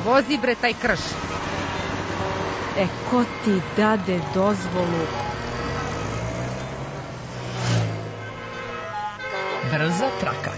vozi bre taj krš. Ko ti dade dozvolu? Brza traka.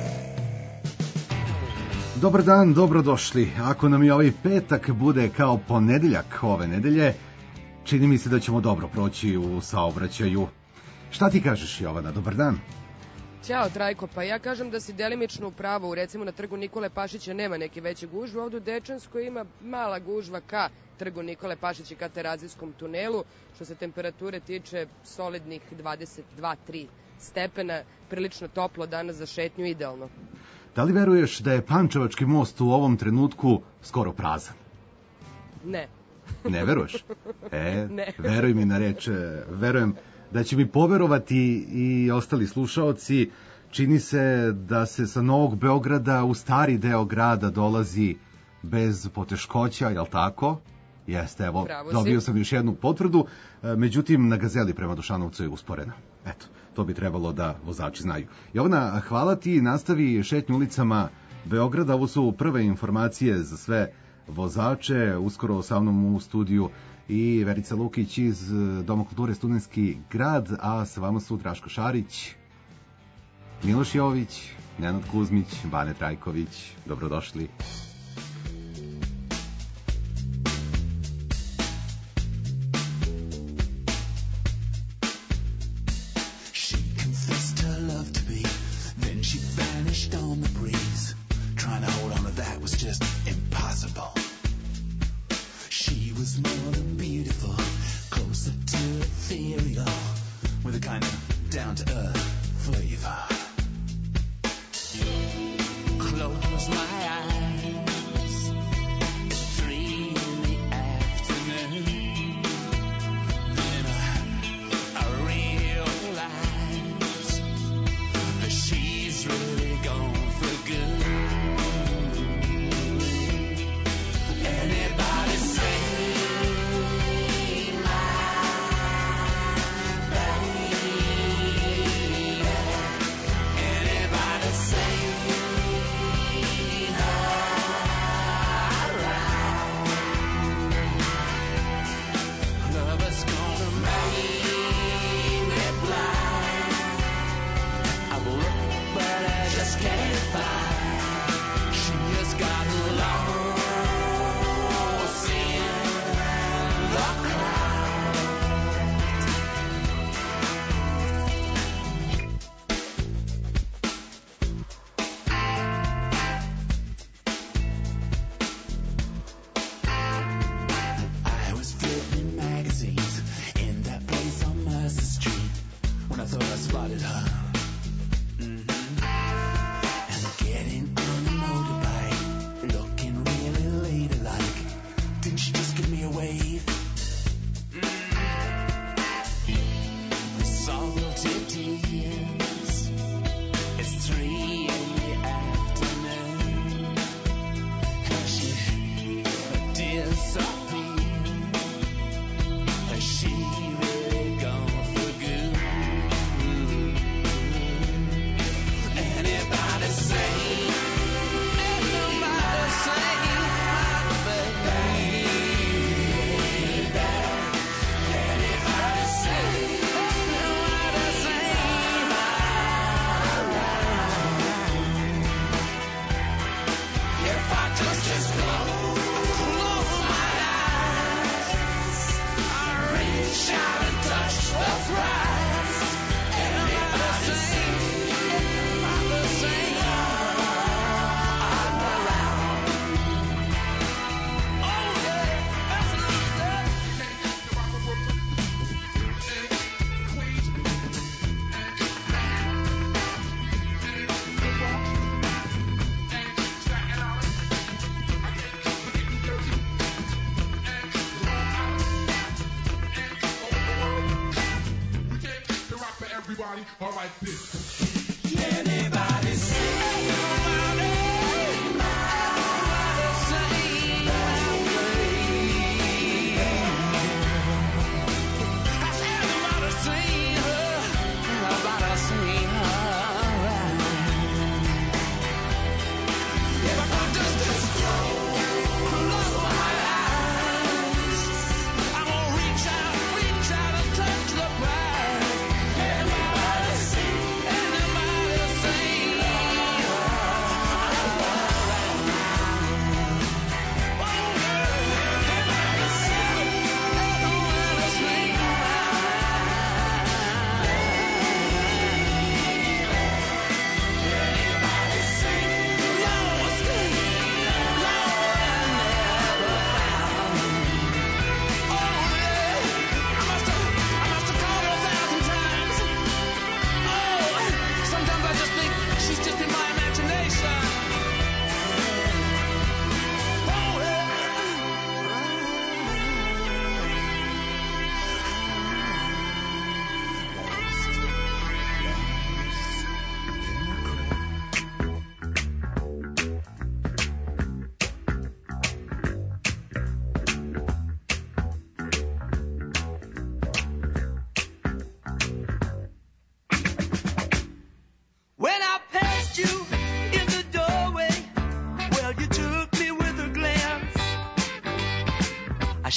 Dobar dan, dobrodošli. Ako nam i ovaj petak bude kao ponedeljak ove nedelje, čini mi se da ćemo dobro proći u saobraćaju. Šta ti kažeš, Jovana? Dobar dan. Ćao, Trajko, pa ja kažem da si delimično u pravu. Recimo na trgu Nikole Pašića nema neke veće gužve, ovdje u Dečanskoj ima mala gužva ka trgu Nikole Pašića, ka Terazijskom tunelu. Što se temperature tiče, solidnih 22-3 stepena, prilično toplo danas za šetnju, idealno. Da li veruješ da je Pančevački most u ovom trenutku skoro prazan? Ne. Ne veruješ? Ne. Veruj mi na reč, verujem da će mi poverovati i ostali slušaoci. Čini se da se sa Novog Beograda u stari deo grada dolazi bez poteškoća, jel tako? Jeste, evo, dobio sam još jednu potvrdu, međutim na Gazeli prema Dušanovcu je usporena. Eto, to bi trebalo da vozači znaju. Jovana, hvala ti, nastavi šetnju ulicama Beograda. Ovo su prve informacije za sve vozače. Uskoro sa mnom u studiju i Verica Lukić iz Doma kulture Studentski grad, a sa vama su Draško Šarić, Miloš Jović, Nenad Kuzmić, Bane Trajković. Dobrodošli.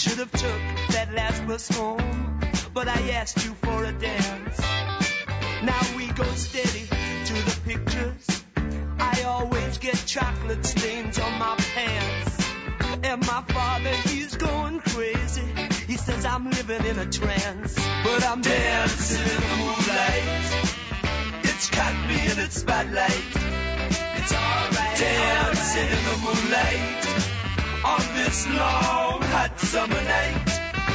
should have took that last bus home, but I asked you for a dance. Now we go steady to the pictures. I always get chocolate stains on my pants. And my father, he's going crazy. He says I'm living in a trance, but I'm dancing in the moonlight. It's caught me in its spotlight. It's alright. Dancing in the moonlight on this long hot summer night.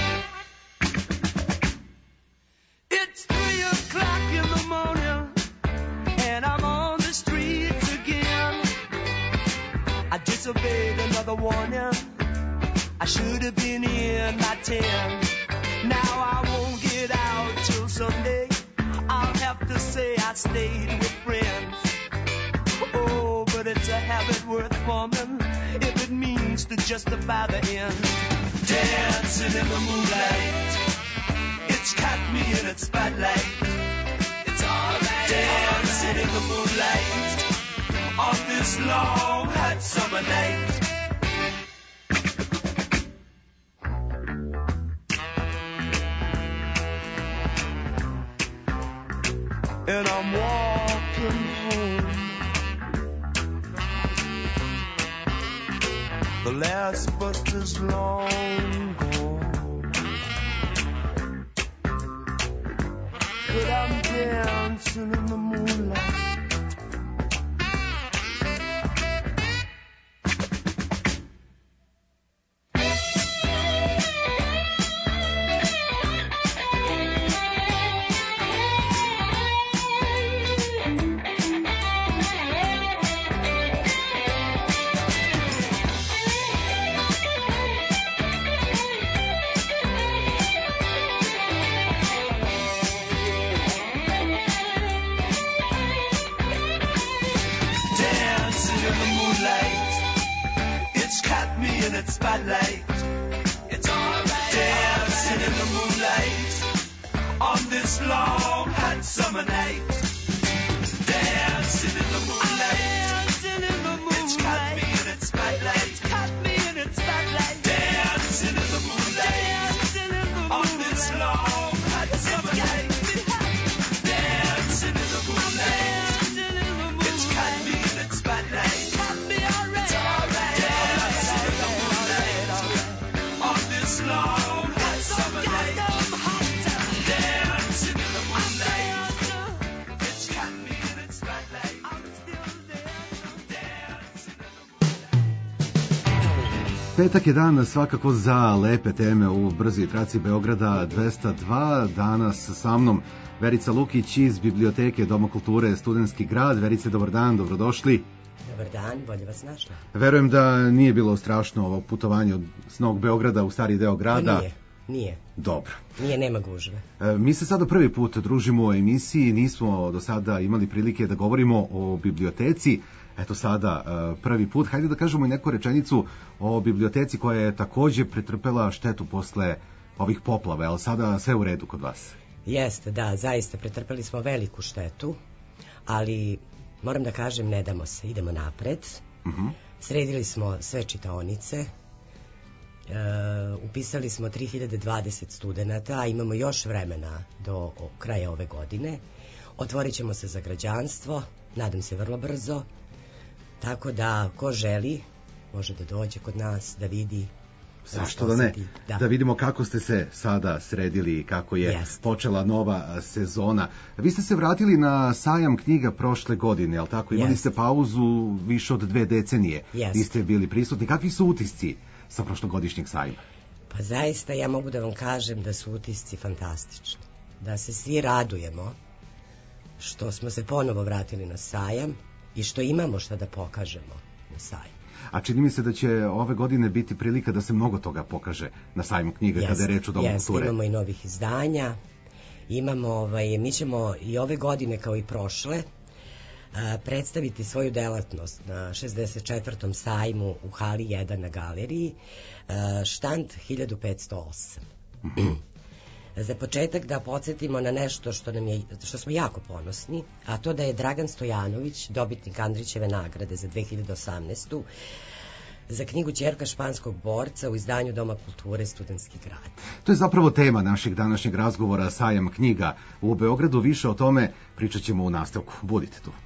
It's 3 o'clock in the morning and I'm on the streets again. I disobeyed another warning. I should have been in by 10. Now I won't get out till Sunday. I'll have to say I stayed with friends. Oh, but it's a habit worth forming if it means to justify the end. Dancing in the moonlight, it's caught me in its spotlight. It's alright. Dancing in the moonlight on this long hot summer night. And I'm walking home. The last bus is long gone, but I'm dancing in the moonlight. Spotlight. It's alright. Dancing in the moonlight on this long hot summer night. Dancing in the moonlight. Dancing in the moonlight. It's caught me in its spotlight. It's caught me in its spotlight. Dancing in the moonlight. Dancing in the moonlight on this long hot summer night. Dancing in the moonlight. Dancing in the moonlight. It's caught me in its spotlight. It's caught me already. It's alright. Long hot summer night. Dancing in the moonlight. It's got me in its spotlight. I'm still there. Dancing in the moonlight. Petak je dan svakako za lepe teme u brzoj traci Beograda 202. Danas sa mnom Verica Lukić iz Biblioteke Doma kulture Studentski grad. Verice, dobar dan, dobrodošli. Dobar dan, bolje vas našla. Verujem da nije bilo strašno ovo putovanje od Novog Beograda u stari deo grada. Pa nije. Dobro. Nije, nema gužve. Mi se sada prvi put družimo u emisiji, nismo do sada imali prilike da govorimo o biblioteci. Eto sada prvi put, hajde da kažemo i neku rečenicu o biblioteci koja je takođe pretrpela štetu posle ovih poplava, ali sada sve u redu kod vas. Jeste, da, zaista pretrpeli smo veliku štetu, ali moram da kažem, ne damo se, idemo napred. Sredili smo sve čitaonice, upisali smo 3020 studenta, a imamo još vremena do kraja ove godine. Otvorit ćemo se za građanstvo, nadam se vrlo brzo, tako da ko želi može da dođe kod nas, da vidi. Zašto da ne? Da vidimo kako ste se sada sredili i kako je počela nova sezona. Vi ste se vratili na sajam knjiga prošle godine, jel tako? Imali ste pauzu više od 2 decenije. Vi ste bili prisutni. Kakvi su utisci sa prošlogodišnjeg sajma? Pa zaista ja mogu da vam kažem da su utisci fantastični. Da se svi radujemo što smo se ponovo vratili na sajam i što imamo šta da pokažemo na sajmu. A čini mi se da će ove godine biti prilika da se mnogo toga pokaže na sajmu knjiga kada je reč o Domu kulture. Imamo i novih izdanja, mi ćemo i ove godine kao i prošle predstaviti svoju delatnost na 64. sajmu u hali 1 na galeriji, štand 1508. Za početak da podsjetimo na nešto što smo jako ponosni, a to da je Dragan Stojanović, dobitnik Andrićeve nagrade za 2018. za knjigu Ćerka španskog borca u izdanju Doma kulture Studentski grad. To je zapravo tema našeg današnjeg razgovora, sajam knjiga u Beogradu. Više o tome pričat ćemo u nastavku. Budite tu.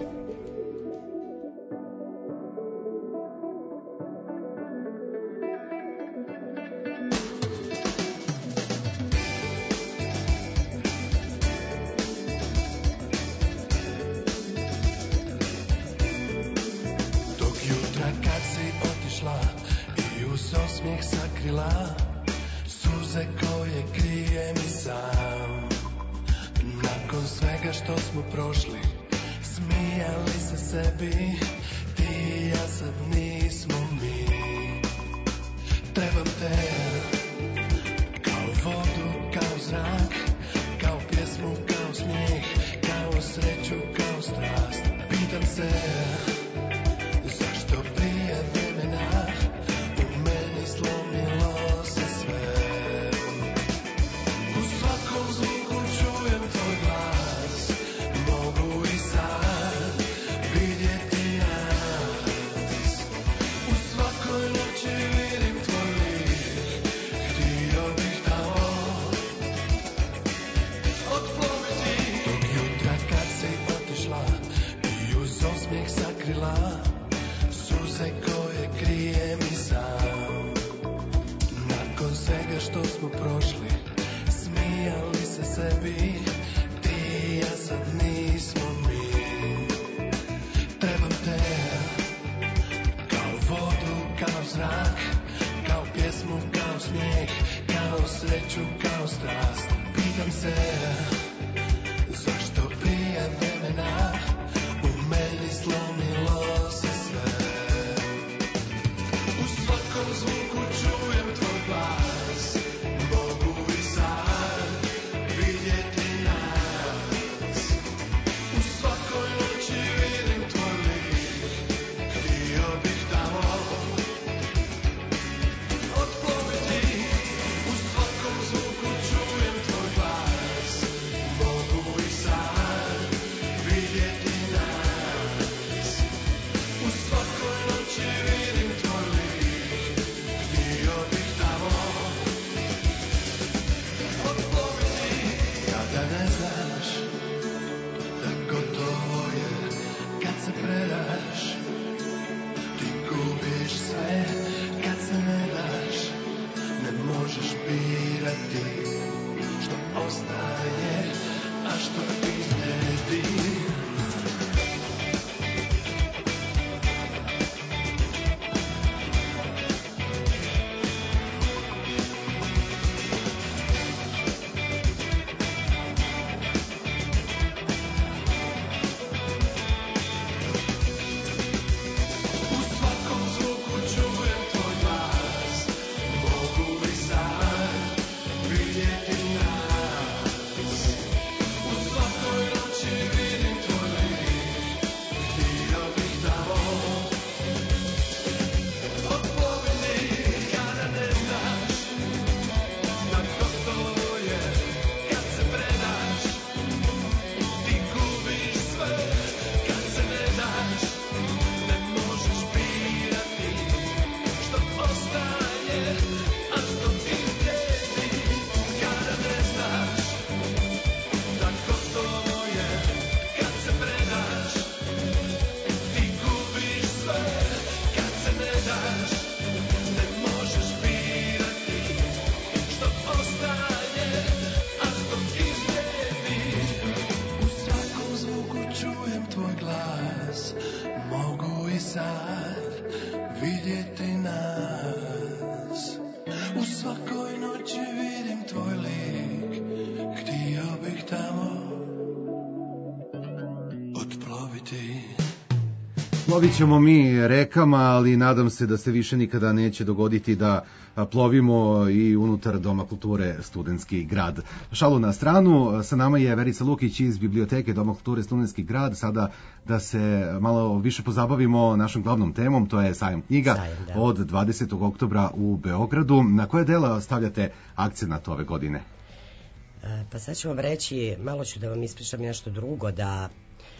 Plovit ćemo mi rekama, ali nadam se da se više nikada neće dogoditi da plovimo i unutar Doma kulture Studentski grad. Šalu na stranu, sa nama je Verica Lukić iz biblioteke Doma kulture Studentski grad. Sada da se malo više pozabavimo našom glavnom temom, to je sajam knjiga od 20. oktobra u Beogradu. Na koje dela stavljate akcenat ove godine? Pa sad ću vam reći, malo ću da vam ispričam nešto drugo, da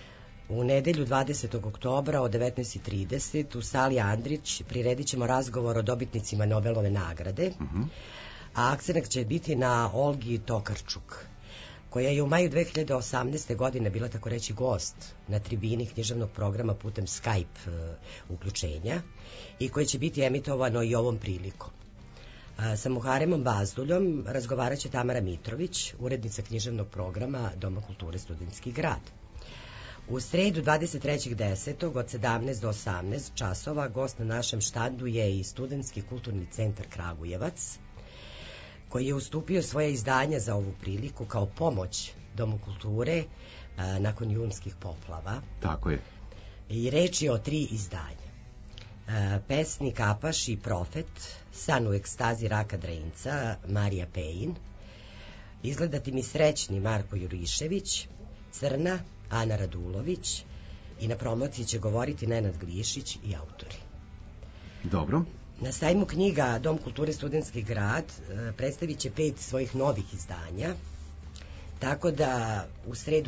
U nedelju 20. oktobra od 19:30 u sali Andrić priredit ćemo razgovor o dobitnicima Nobelove nagrade, a akcenat će biti na Olgi Tokarčuk, koja je u maju 2018. godine bila tako reći gost na tribini književnog programa putem Skype uključenja i koje će biti emitovano i ovom prilikom. Sa Muharemom Bazduljom razgovarat će Tamara Mitrović, urednica književnog programa Doma kulture Studentski grad. U sredu 23.10. od 17 do 18 časova gost na našem štandu je i Studentski kulturni centar Kragujevac, koji je ustupio svoje izdanja za ovu priliku kao pomoć Domu kulture nakon junskih poplava. Tako je. I reč je o 3 izdanja. Pesnik, Apaš i Profet, San u ekstazi Raka Drenca, Marija Pejin, Izgledati mi srećni, Marko Jurišević, Crna, Ana Radulović i na promociji će govoriti Nenad Glišić i autori. Dobro. Na sajmu knjiga Dom kulture Studentski grad predstavit će 5 svojih novih izdanja, tako da u sredu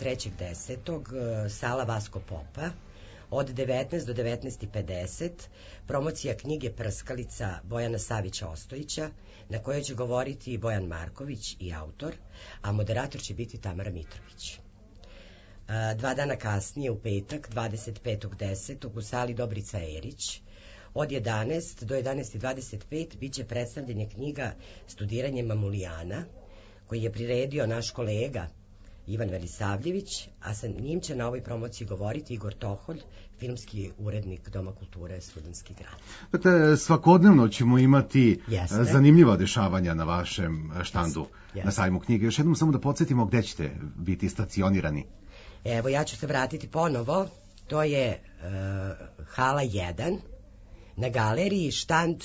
23.10. sala Vasko Popa od 19 do 19:50 promocija knjige Prskalica Bojana Savića Ostojića, na kojoj će govoriti Bojan Marković i autor, a moderator će biti Tamara Mitrović. 2 dana kasnije, u petak 25.10. u sali Dobrica Erić od 11 do 11:25 biće predstavljanje knjiga Studiranje Mamulijana, koji je priredio naš kolega Ivan Velisavljević, a sa njim će na ovoj promociji govoriti Igor Toholj, filmski urednik Doma kulture Studentski grad. Dakle, svakodnevno ćemo imati Jeste. zanimljiva dešavanja na vašem štandu. Jeste. Na sajmu knjige. Još jednom samo da podsjetimo gde ćete biti stacionirani. Evo, ja ću se vratiti ponovo. To je hala 1 na galeriji, štand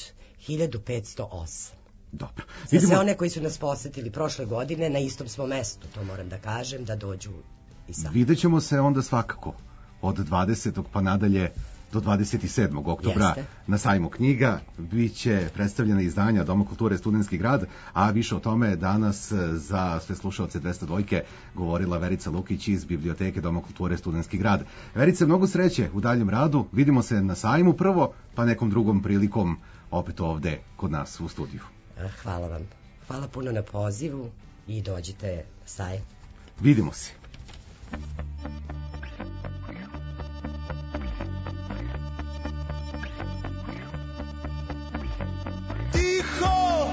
1508. Dobro. Za sve one koji su nas posetili prošle godine, na istom smo mestu, to moram da kažem, da dođu i sad. Vidjet ćemo se onda svakako od 20. pa nadalje do 27. oktobra. Jeste. Na sajmu knjiga biće predstavljena izdanja Doma kulture Studentski grad, a više o tome danas za sve slušaoce 202 govorila Verica Lukić iz biblioteke Doma kulture Studentski grad. Verice, mnogo sreće u daljem radu, vidimo se na sajmu prvo, pa nekom drugom prilikom opet ovde kod nas u studiju. Hvala vam. Hvala puno na pozivu i dođite na sajam. Vidimo se. Tiho,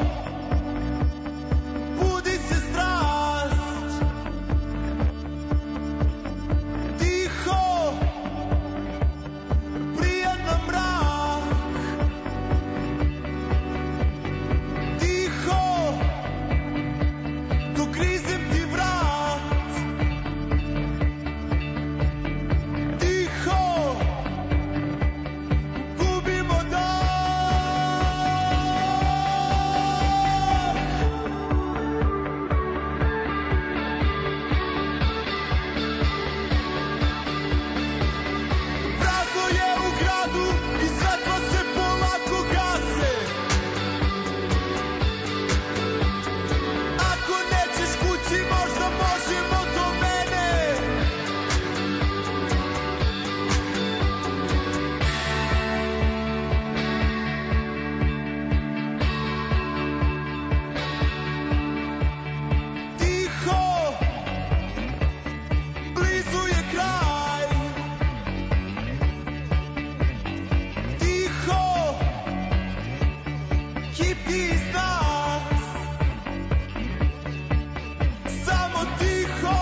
budi se strast. Tiho, prijan nam mrak. Tiho, dok grizem ti vrat. Tiho, gubimo dah. Prazno je u gradu i svetla se polako gase. Ako nećeš kući, možda možemo do mene. Tiho, blizu je kraj. Tiho, hipi iz nas. Samo tiho,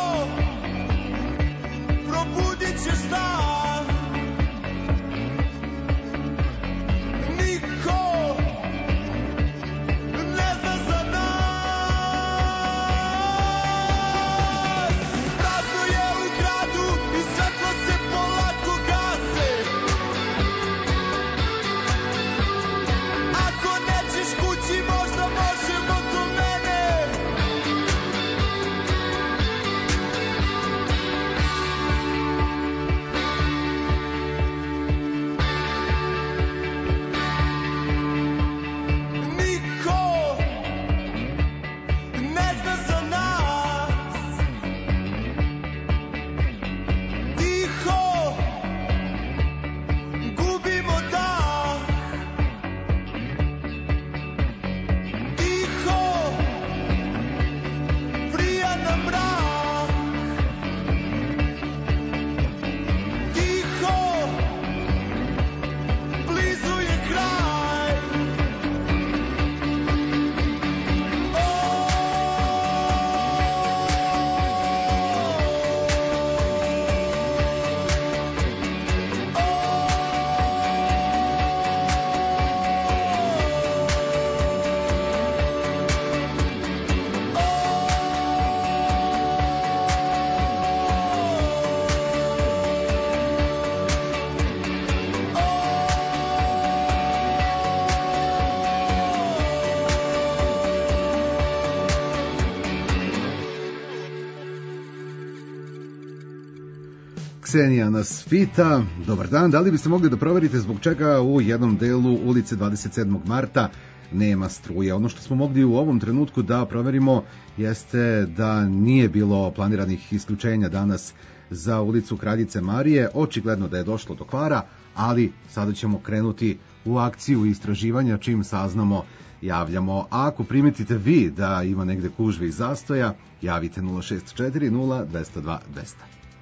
probudit ćeš nas. Niko ne zna za nas. Prazno je u gradu i svetla se polako gase. Ako nećeš kući, možda možemo do mene. Ksenija nas pita, dobar dan, da li biste mogli da proverite zbog čega u jednom delu ulice 27. marta nema struje? Ono što smo mogli u ovom trenutku da proverimo jeste da nije bilo planiranih isključenja danas za ulicu Kraljice Marije, očigledno da je došlo do kvara, ali sada ćemo krenuti u akciju istraživanja, čim saznamo javljamo. A ako primetite vi da ima negde gužve i zastoja, javite 064 0 202 200.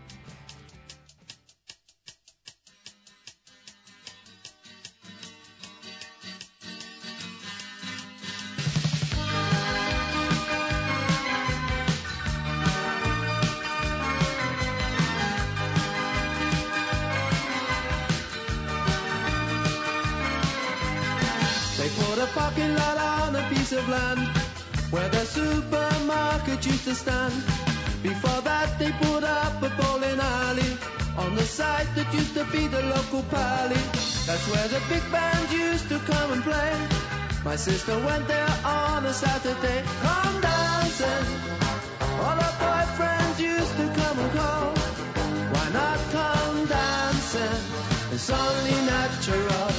Where the supermarket used to stand. Before that they put up a bowling alley on the site that used to be the local pally. That's where the big band used to come and play. My sister went there on a Saturday. Come dancing, all her boyfriends used to come and call. Why not come dancing? It's only natural.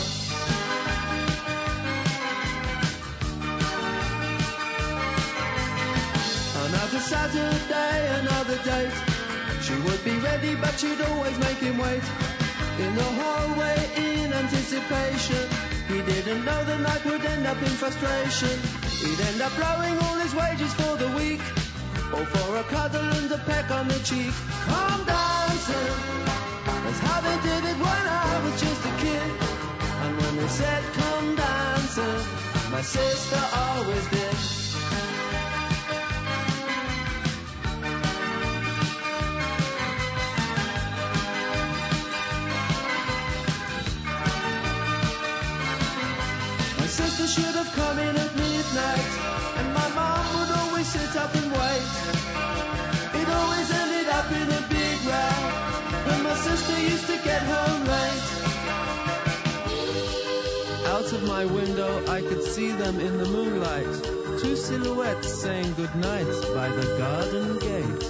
Another Saturday, another date. She would be ready, but she'd always make him wait. In the hallway, in anticipation. He didn't know the night would end up in frustration. He'd end up blowing all his wages for the week, or for a cuddle and a peck on the cheek. Come dancing, that's how they did it when I was just a kid. And when they said come dancing, my sister always did. Should have come in at midnight, and my mom would always sit up and wait. It always ended up in a big row when my sister used to get home late. Out of my window I could see them in the moonlight, two silhouettes saying goodnight by the garden gate.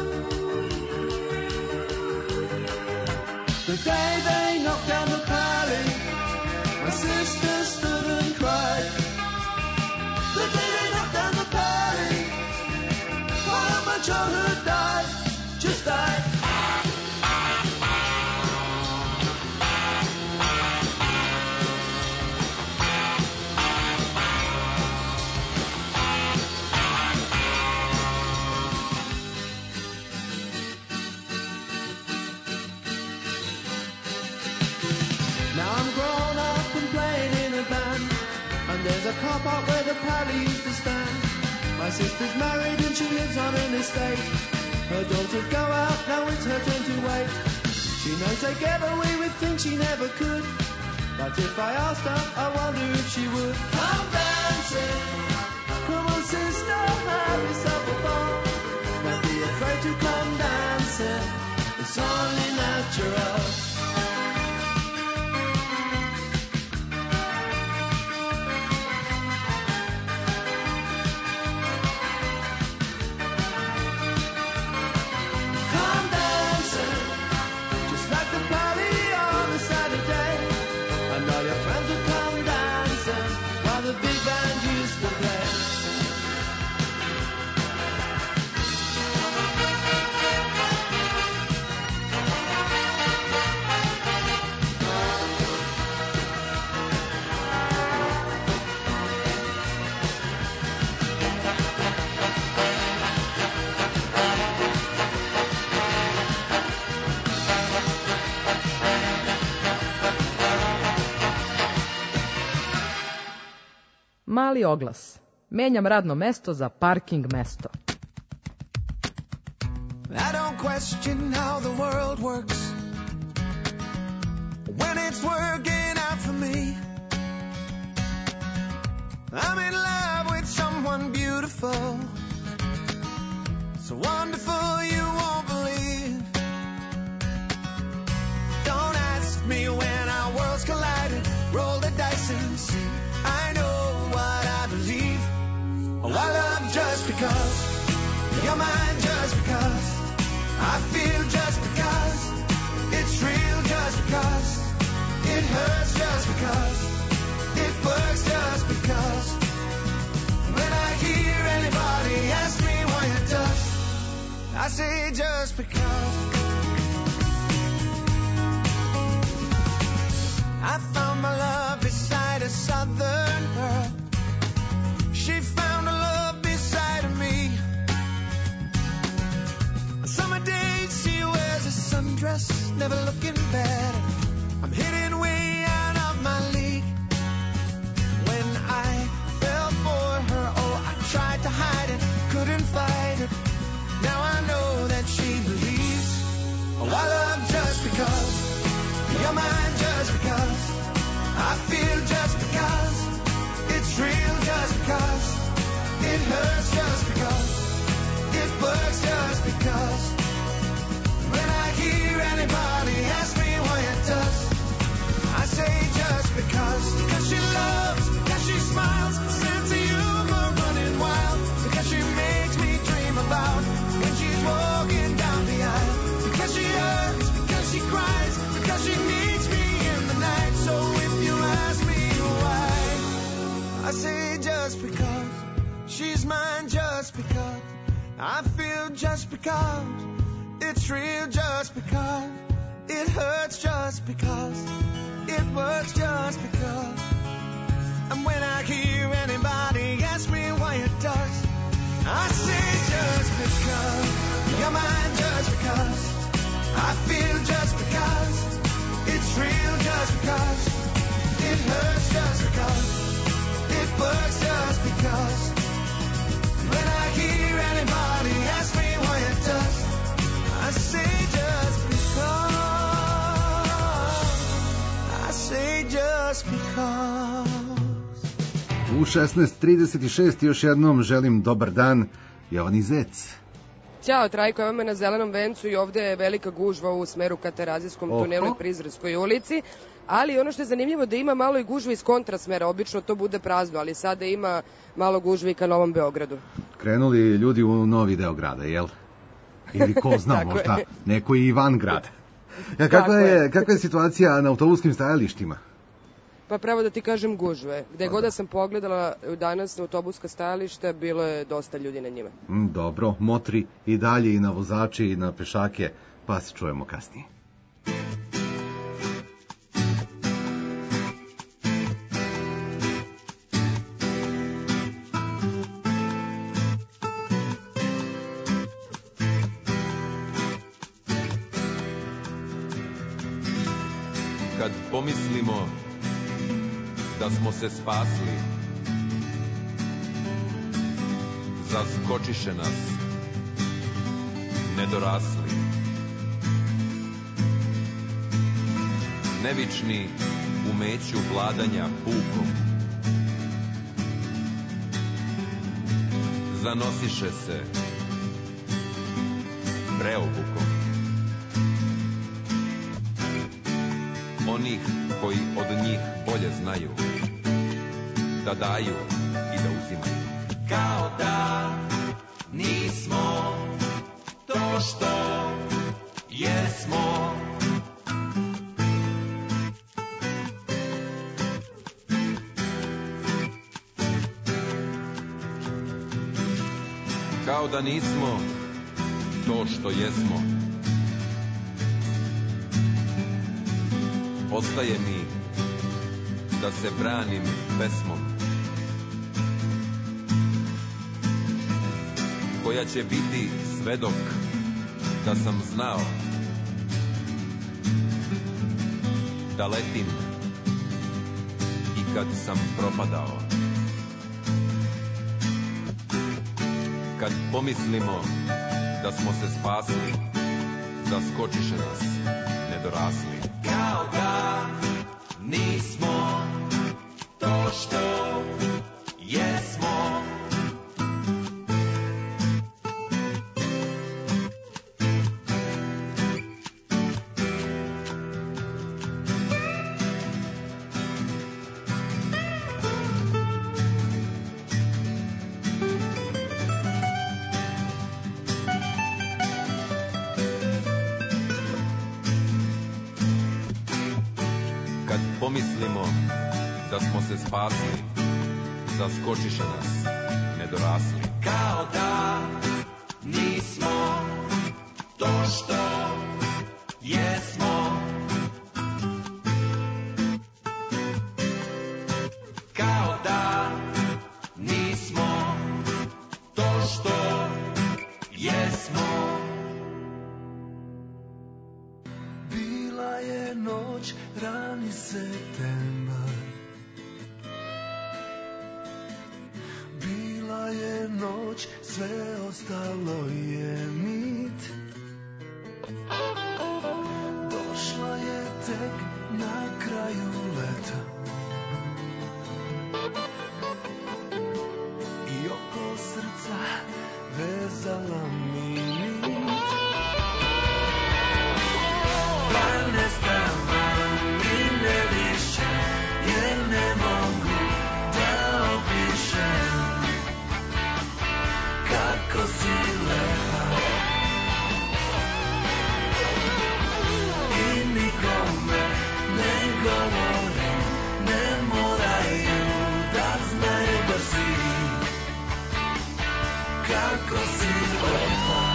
The day they knocked down the pally, my sister stood and cried. The day they knocked down the party, part of my childhood died, just died. Now I'm grown up and playing in a band, and there's a car park where the pally used to stand. My sister's married and she lives on an estate. Her daughters go out, now it's her turn to wait. She knows they get away with things she never could, but if I asked her, I wonder if she would. Come dancing, come on sister, have yourself a ball. Don't be afraid to come dancing, it's only natural. Mali oglas. Menjam radno mesto za parking mesto. I don't question how the world works when it's working out for me. I'm in love with someone beautiful, so wonderful you won't believe. Don't ask me when our worlds collided, roll the dice and see. I know what I believe. Oh, I love just because you're mine, just because I feel, just because never looking better. I'm hitting way out of my league. When I fell for her, oh, I tried to hide it, couldn't fight it. Now I know that she believes. Oh, I love just because. You're mine just because. I feel just because. It's real just because. It hurts just because. It works just because. When I hear anybody ask me why it does, I say just because. Because she loves, because she smiles, sense of humor running wild. Because she makes me dream about when she's walking down the aisle. Because she hurts, because she cries, because she needs me in the night. So if you ask me why, I say just because. She's mine just because. I feel just because. It's real just because. It hurts just because. It works just because. And when I hear anybody ask me why it does, I say just because. You're mine just because. I feel just because. It's real just because. It hurts just because. It works just because. When I hear anybody ask me why it does, I say just because. I say just because. U 16:36 još jednom želim dobar dan, Jovani Zec. Ćao Trajko, evo me na Zelenom vencu i ovde je velika gužva u smeru ka Terazijskom tunelu i Prizrenskoj ulici, ali ono što je zanimljivo da ima malo i gužve iz kontrasmera, obično to bude prazno, ali sada ima malo gužve i ka Novom Beogradu. Krenuli ljudi u novi deo grada, jel? Ili ko zna, možda neko i van grada. Kakva je situacija na autobuskim stajalištima? Pa pravo da ti kažem gužve. Gde god da sam pogledala danas na autobuska stajališta, bilo je dosta ljudi na njima. Dobro, motri i dalje i na vozače i na pešake, pa se čujemo kasnije. Kad pomislimo da smo se spasli, zaskočiše nas nedorasli. Nevični umeću vladanja pukom, zanosiše se preobukom. Onih koji od njih bolje znaju da daju i da uzimaju. Kao da nismo to što jesmo. Kao da nismo to što jesmo. Ostaje mi da se branim pesmom koja će biti svedok da sam znao da letim i kad sam propadao. Kad pomislimo da smo se spasli, zaskočiše nas nedorasli. Kao da nismo to što jesmo. Pomislimo da smo se spasli, zaskočiše nas nedorasli. Kao da nismo to što jesmo. Kao da nismo to što jesmo. je noć, rani septembar. Bila je noć, sve ostalo je mit. Došla je tek na kraju leta i oko srca vezala mi nit. Pa ne stavam i ne višem, jer ne mogu da opišem kako si lepa. I nikome ne govori, ne moraju da znaju da si, kako si lepa.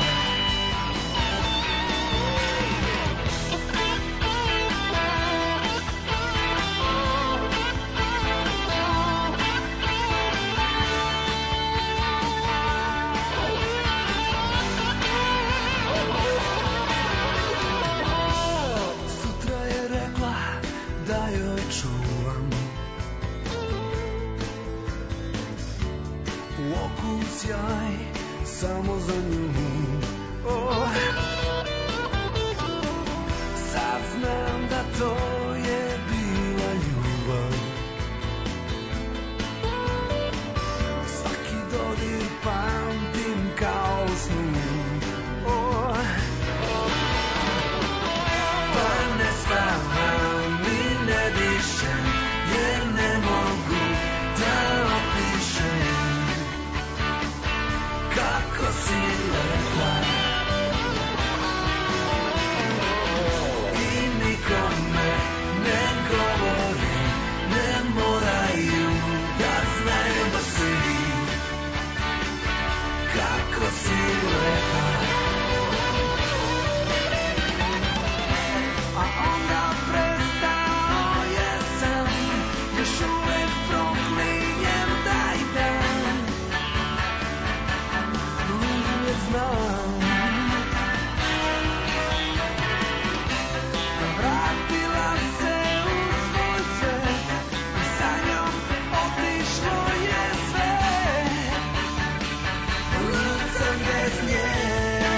Sjaj samo za nju. Oh. Sad znam da to je bila ljubav. Svaki dodir pamtim kao snu. Oh. Pa ne spavam i ne dišem, jer ne mogu da opišem kako si lepa. I nikome ne govori, ne moraju da znaju da si, kako si lepa. A onda prestao jesam, još uvek proklinjem taj dan. Znam. Vratila se u svoj svet i sa njom otišlo je sve. Lucam bez nje.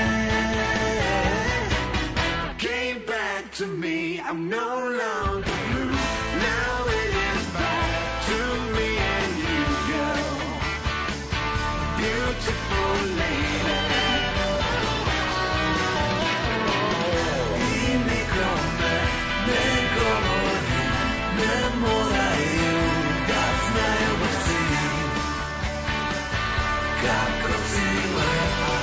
Came back to me, I'm no longer blue. Now it is back to me and you, girl. Beautiful lady. Ne govori, ne moraju da znaju da si, kako si lepa.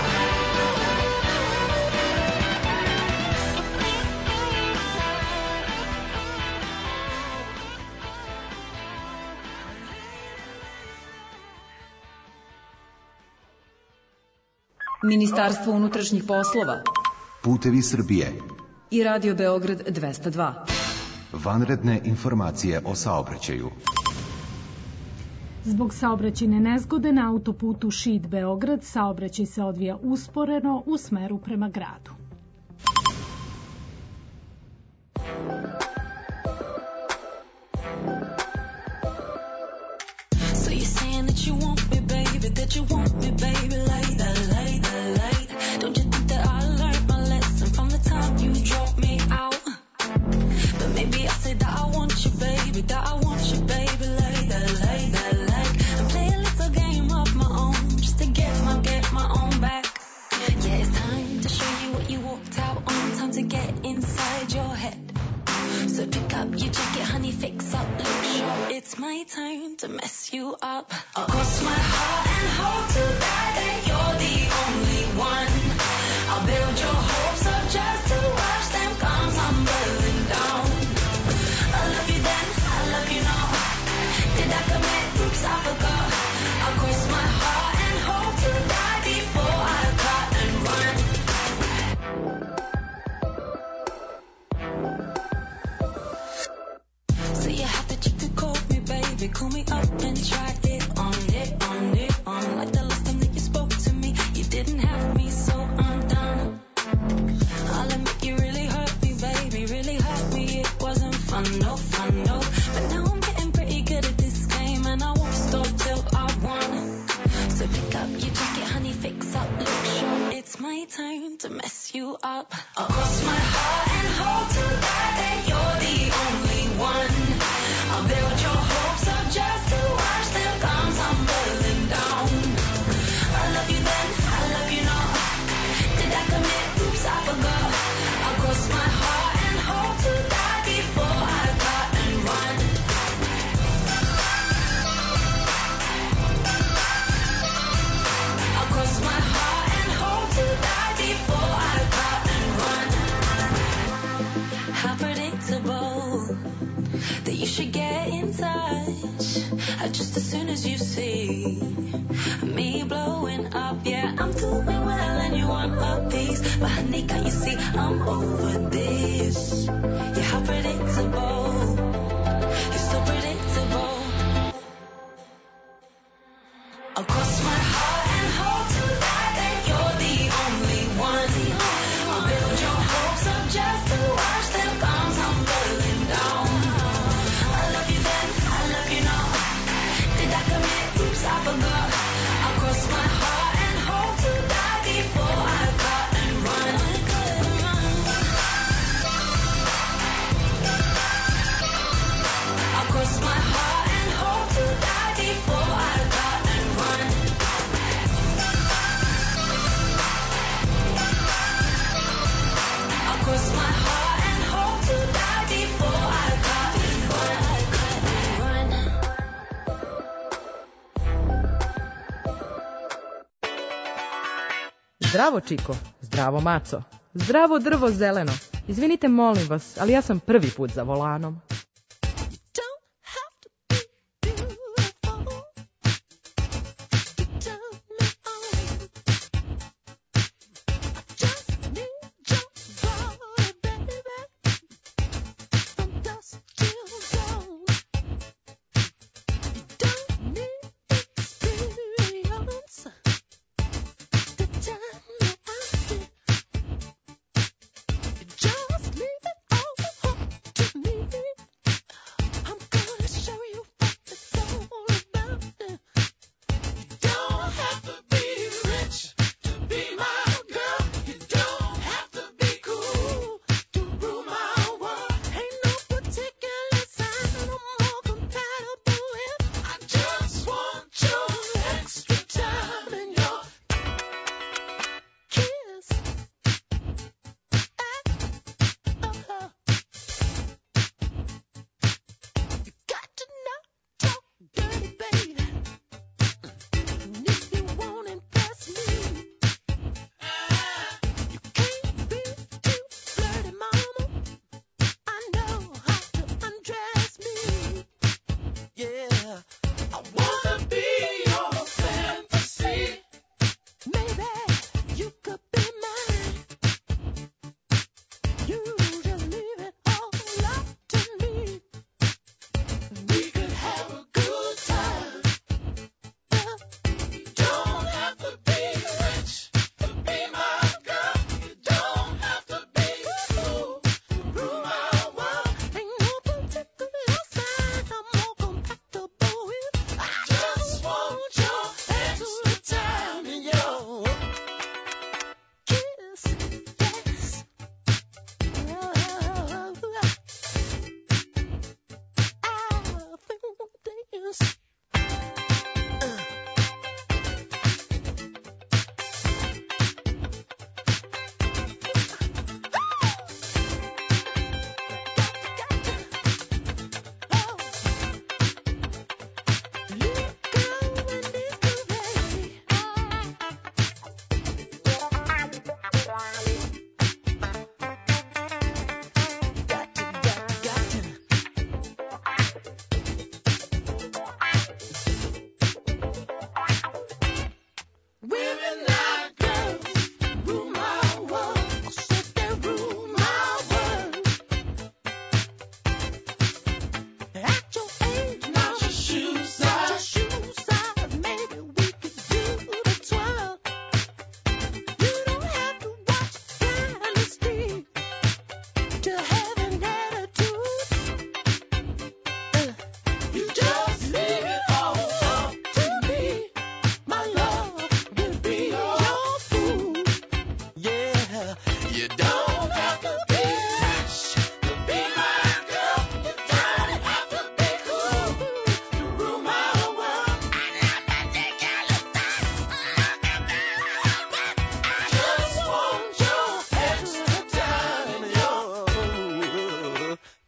Ministarstvo unutrašnjih poslova, Putevi Srbije i Radio Beograd 202. Vanredne informacije o saobraćaju. Zbog saobraćajne nezgode na autoputu Šid-Beograd saobraćaj se odvija usporeno u smeru prema gradu. So you're saying that you want me, baby, that you want me, baby, like that, like that, like that. Don't you think that I learned my lesson from the time you dropped me out? But maybe I say that I want you, baby, that I want you, baby, like that, like that, like. And play a little game of my own, just to get my own back. Yeah, it's time to show you what you walked out on, time to get inside your head. So pick up your jacket, honey, fix up, look sharp. It's my turn to mess you up. I'll cross my heart and hope to die that you're the only one. I'll build your hopes up just to watch them come tumbling down. I love you then, I love you now. Did I commit? Oops, I forgot. I'll cross my heart and hope to die before I cut and run. So you have to check to call me, baby. Call me up and try it on, it on, it on. Like the last time that you spoke to me, you didn't have me, so I'm done. I'll admit you really hurt me, baby, really hurt me. fun, no fun, no. But now I'm getting pretty good at this game, and I won't stop till I won. So pick up your jacket, honey, fix up, look sharp. It's my turn to mess you up. I'll cross my heart and hope to God that you're the only one. I'll build your hopes up just to watch them come tumbling down. I love you then, I love you now. Did I commit? Oops, I forgot. I'll cross my heart and hope to die before I cut and run. I'll cross my heart and hope to die before I cut and run. How predictable that you should get in touch just as soon as you see me blowing up. Yeah, I'm doing well and you want a piece, but honey, can't you see I'm over this? Yeah, how predictable. You're so predictable. I'll cross my heart and hope to God that you're the only one. I'll build your hopes up just to watch them come tumbling down. I love you then, I love you now. Did I commit? Oops, I forgot. I'll cross my heart and hope to die before I cut and run. I'll cross my heart and hope to die before I cut and run. I'll cross my heart and hope to die before I cut and run. Zdravo, Čiko. Zdravo, Maco. Zdravo, drvo zeleno. Izvinite, molim vas, ali ja sam prvi put za volanom. Just leave it all up to me.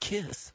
kiss.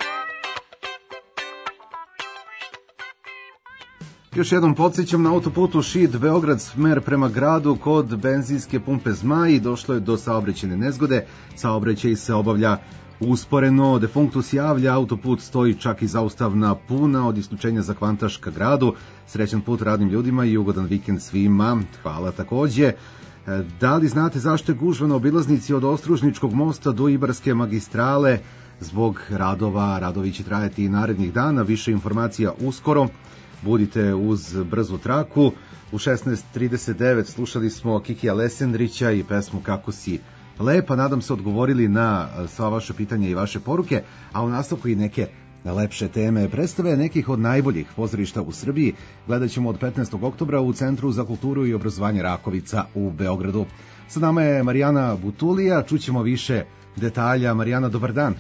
Još jednom podsjećam, na autoputu Šid Beograd smer prema gradu kod benzinske pumpe Zmaj došlo je do saobraćajne nezgode. Saobraćaj se obavlja usporeno, defunktus javlja, autoput stoji čak i zaustavna puna od isključenja za Kvantaš ka gradu. Srećan put radnim ljudima i ugodan vikend svima. Hvala takođe. Da li znate zašto je gužva na obilaznici od Ostružničkog mosta do Ibarske magistrale? Zbog radova, radovi će trajati i narednih dana, više informacija uskoro. Budite uz brzu traku. U 16:39 slušali smo Kikija Lesendrića i pesmu Kako si lepa. Nadam se odgovorili na sva vaše pitanja i vaše poruke, a u nastavku i neke lepše teme. Predstave nekih od najboljih pozorišta u Srbiji gledat ćemo od 15. oktobra u Centru za kulturu i obrazovanje Rakovica u Beogradu. Sa nama je Marijana Butulija, čućemo više detalja. Marijana, dobar dan.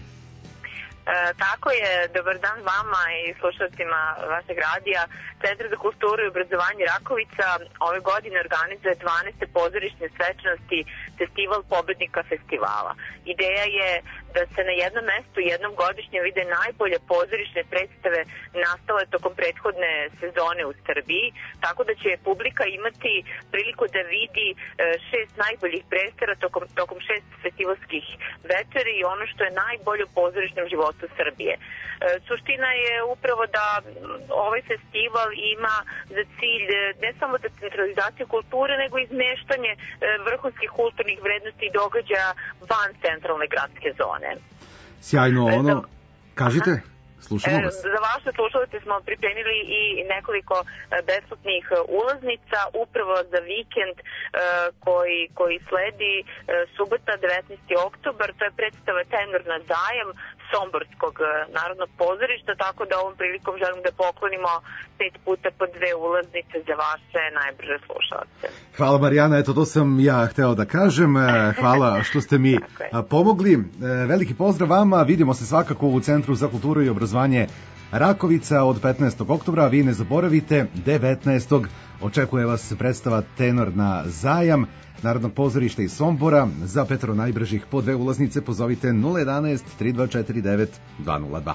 Tako je, dobar dan vama i slušalcima vašeg radija. Centar za kulturu i obrazovanje Rakovica ove godine organizuje 12. pozorišne svečanosti Festival pobednika festivala. Ideja je da se na jednom mestu jednom godišnje vide najbolje pozorišne predstave nastale tokom prethodne sezone u Srbiji, tako da će publika imati priliku da vidi 6 najboljih predstava tokom 6 festivalskih večeri i ono što je najbolje u pozorišnom životu Srbije. Suština je upravo da ovaj festival ima za cilj ne samo decentralizaciju kulture, nego i izmeštanje vrhunskih kulturnih vrednosti i događaja van centralne gradske zone. Sjajno, kažite, slušamo vas. Za vaše slušalice smo pripremili i nekoliko besplatnih ulaznica upravo za vikend koji sledi subota 19. oktobar. To je predstava Tenor na zajam Somborskog narodnog pozorišta, tako da ovom prilikom želim da poklonimo 5 puta po 2 ulaznice za vaše najbrže slušalce. Hvala Marijana, eto to sam ja hteo da kažem. Hvala što ste mi pomogli. Veliki pozdrav vama, vidimo se svakako u Centru za kulturu i obrazovanje Rakovica od 15. oktobra, vi ne zaboravite, 19. očekuje vas predstava Tenor na zajam Narodnog pozorišta iz Sombora. Za 5 najbržih po 2 ulaznice pozovite 011 3249 202.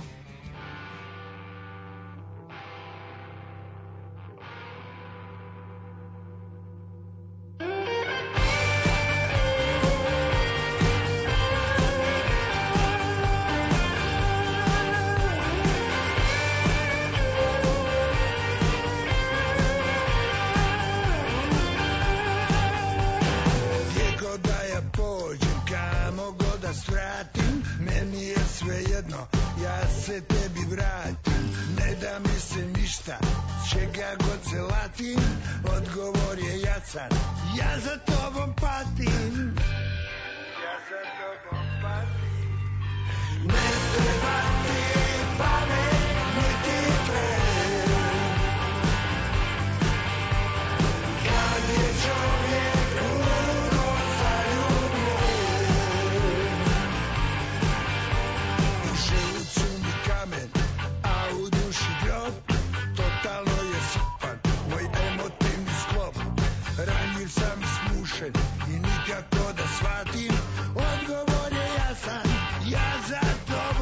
I nikako da shvatim, odgovor je jasan, ja za to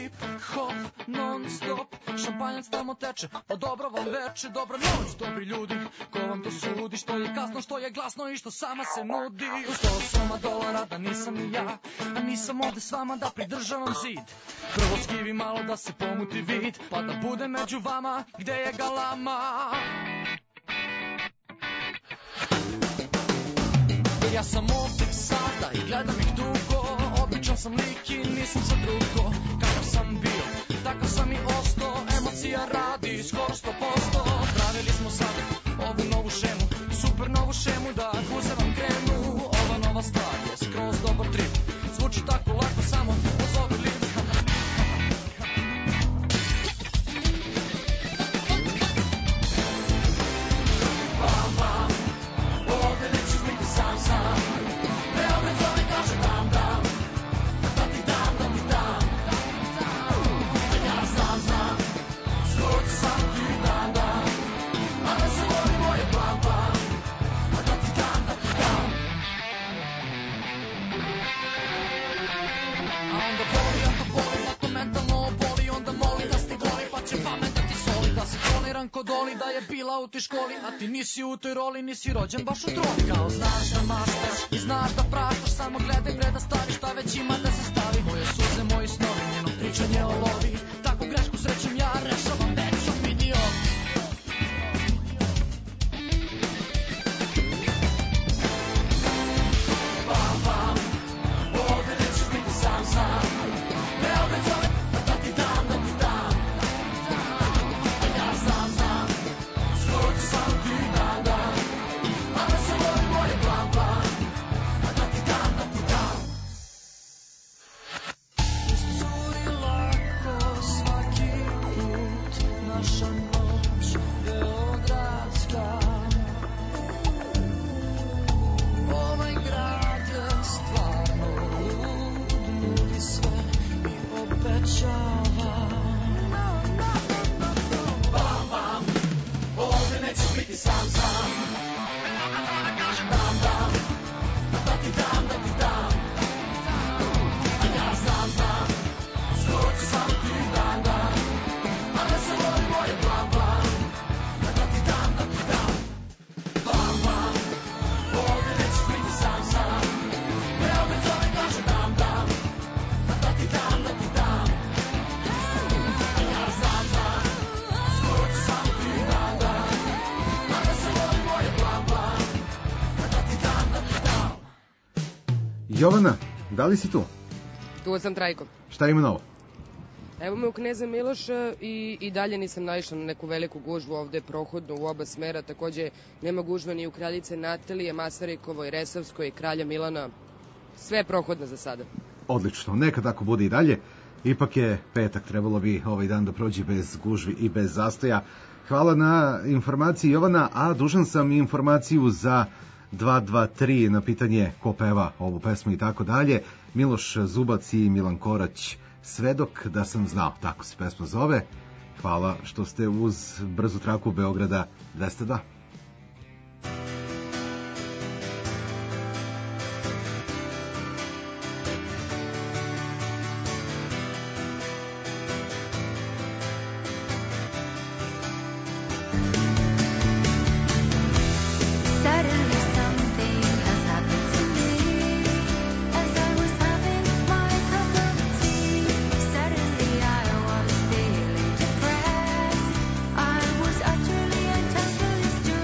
hip hop non stop, šampanjac tamo teče, pa dobro vam veče, dobra noć, dobri ljudi, ko vam to sudi, što je kasno, što je glasno i što sama se nudi. $100 da nisam ni ja, a nisam ovde s vama da pridržavam zid. Prvo skivi malo da se pomuti vid, pa da bude među vama gde je galama. Jer ja sam ovdje sada i gledam ih dugo, običan sam lik i nisam za drugo. Kakav sam bio, takav sam i ostao, emocija radi skoro 100%. Pravili smo sad ovu novu šemu, super novu šemu da guze vam krenu. Ova nova stvar je skroz dobar trip, zvuči tako lako, samo otvori lip. Bam, bam, ovdje nećeš biti sam sam. Beograd zove kaže dam, dam, da ti dam, da ti dam. Ja znam, znam, skoro sam ti dan, dan. A da se voli moje plan, plan, a da ti dam, da ti dam. A onda boli, ako boli, ako mentalno oboli, onda moli da sti goli, pa će pamet da ti soli. Da si troniran kod Oli, da je bila u toj školi, a ti nisi u toj roli, nisi rođen baš u troni. Kao znaš da maštaš i znaš da praštaš, samo gledaj bre da stariš, šta već ima da se stavi. Moje suze, moji snovi, njeno pričanje o lovi, tako grešku srećem ja rešavam, već sam vidio. Bam, bam, ovdje nećeš biti sam, sam. Beograd zove, da ti dam, da ti dam. A ja znam, znam, skoro sam ti dan, dan. A da se voli moje plan, plan, a da ti dam, da ti dam. Curi lako svaki put, naša noć beogradska. Ovaj grad je stvarno lud, nudi sve i obećava. Bam, bam, ovdje nećeš biti sam, sam. Dam, dam, da ti dam, da ti dam. A ja znam, znam, skoro sam ti dan, dan. A da se voli moje plan, plan, da ti dam, da ti dam. Bam, bam, ovdje nećeš biti sam, sam. Beograd zove kaže dam, dam, da ti dam, da ti dam. A ja znam, znam, skoro sam ti dan, dan. A da se voli moje plan, plan, da ti dam, da ti dam. Jovana, da li si tu? Tu sam, Trajko. Šta ima novo? Evo me u Kneza Miloša i dalje nisam naišla na neku veliku gužvu, ovde je prohodno u oba smera, takođe nema gužve ni u Kraljice Natalije, Masarikovoj, Resavskoj, Kralja Milana, sve je prohodno za sada. Odlično, neka tako bude i dalje. Ipak je petak, trebalo bi ovaj dan da prođe bez gužvi i bez zastoja. Hvala na informaciji, Jovana, a dužan sam i informaciju za 223 na pitanje ko peva ovu pesmu i tako dalje. Miloš Zubac i Milan Korać, Svedok da sam znao, tako se pesma zove. Hvala što ste uz brzu traku Beograda 202. Suddenly something has happened to me. As I was having my cup of tea, suddenly I was feeling depressed. I was utterly and totally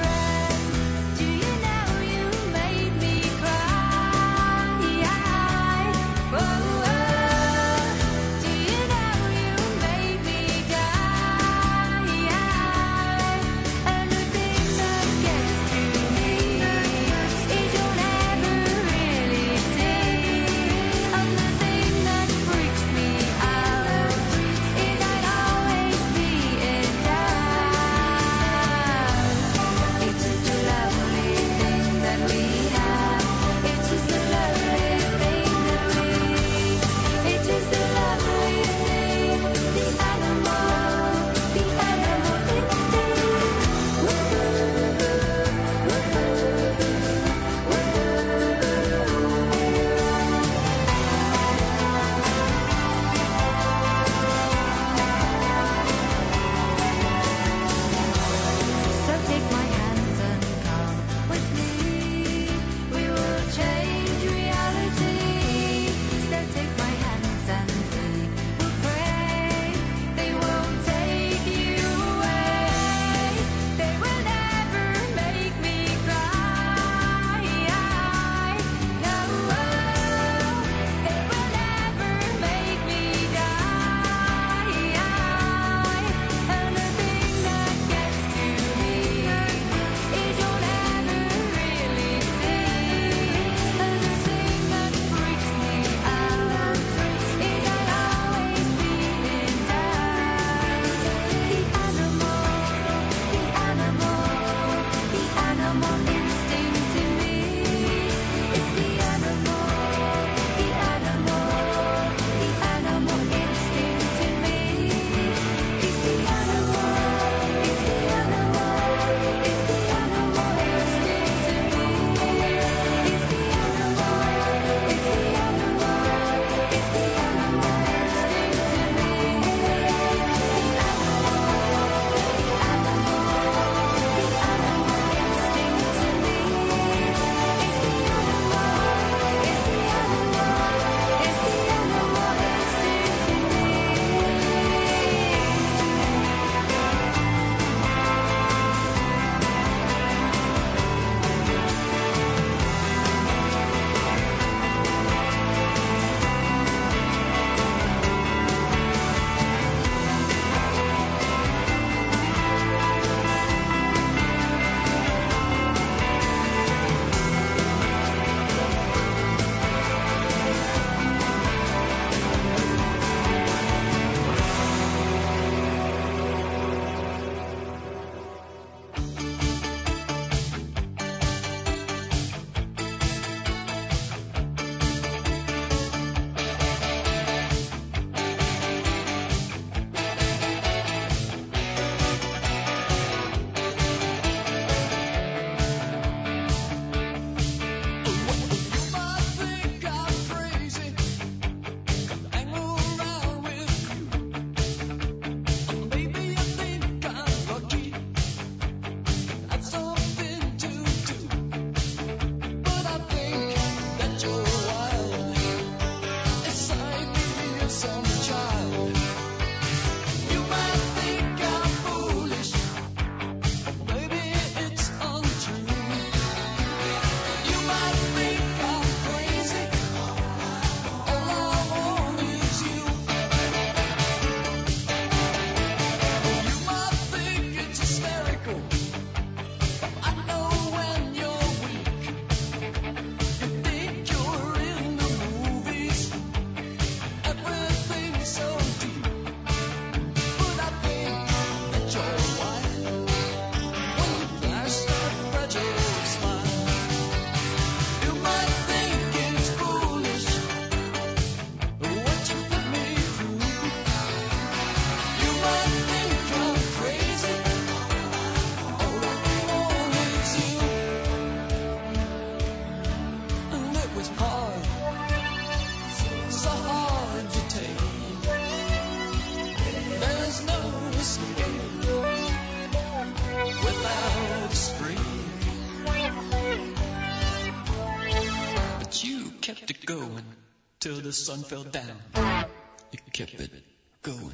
kept it going till the sun fell down. You kept it going.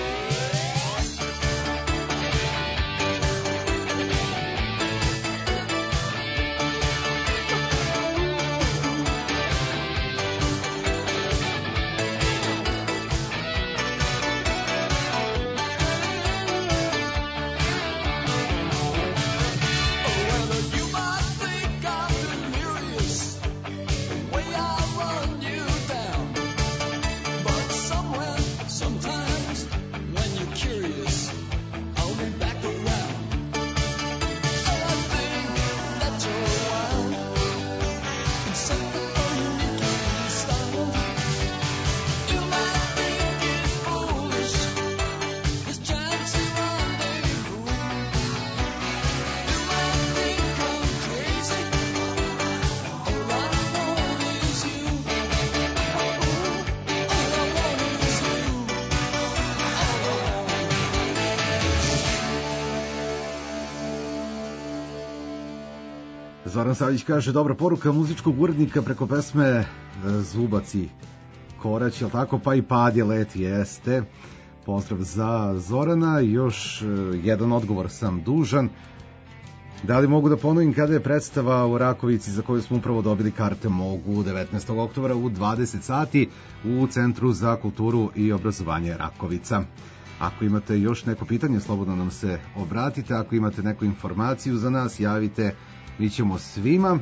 Zoran Savić kaže, dobra poruka muzičkog urednika preko pesme Zubac i Korać, jel tako, pa i Pad je let, jeste. Pozdrav za Zorana, još jedan odgovor sam dužan. Da li mogu da ponovim kada je predstava u Rakovici za koju smo upravo dobili karte? Mogu, 19. oktobra u 20 sati u Centru za kulturu i obrazovanje Rakovica. Ako imate još neko pitanje, slobodno nam se obratite. Ako imate neku informaciju za nas, javite, mi ćemo svima.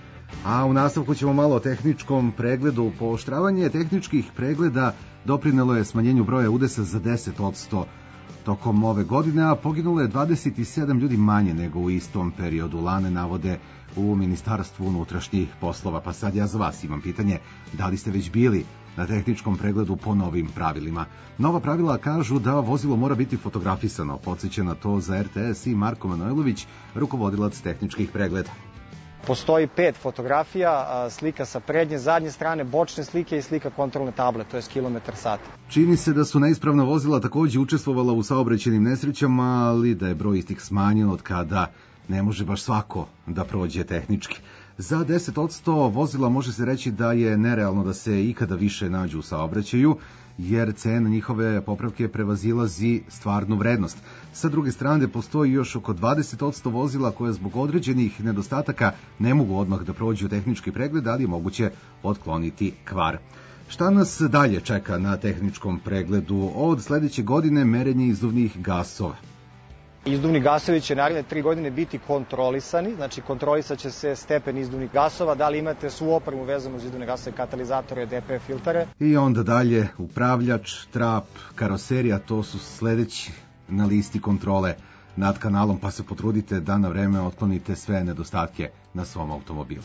A u nastavku ćemo malo o tehničkom pregledu. Pooštravanje tehničkih pregleda doprinelo je smanjenju broja udesa za 10% tokom ove godine, a poginulo je 27 ljudi manje nego u istom periodu. Lane navode u Ministarstvu unutrašnjih poslova. Pa sad ja za vas imam pitanje, da li ste već bili na tehničkom pregledu po novim pravilima? Nova pravila kažu da vozilo mora biti fotografisano. Podsjeća na to za RTS i Marko Manojlović, rukovodilac tehničkih pregleda. Postoji 5 fotografija, slika sa prednje, zadnje strane, bočne slike i slika kontrolne table, to je kilometar sat. Čini se da su neispravna vozila takođe učestvovala u saobraćajnim nesrećama, ali da je broj istih smanjen od kada ne može baš svako da prođe tehnički. Za 10% vozila može se reći da je nerealno da se ikada više nađu u saobraćaju, jer cena njihove popravke prevazilazi stvarnu vrednost. Sa druge strane, postoji još oko 20% vozila koje zbog određenih nedostataka ne mogu odmah da prođu tehnički pregled, ali je moguće otkloniti kvar. Šta nas dalje čeka na tehničkom pregledu? Od sledeće godine merenje izduvnih gasova. Izduvni gasovi će naredne 3 godine biti kontrolisani, znači kontrolisat će se stepen izduvnih gasova, da li imate svu opremu vezanu za izduvne gasove, katalizatore, DPF filtere. I onda dalje upravljač, trap, karoserija, to su sledeći na listi kontrole nad kanalom, pa se potrudite da na vreme otklonite sve nedostatke na svom automobilu.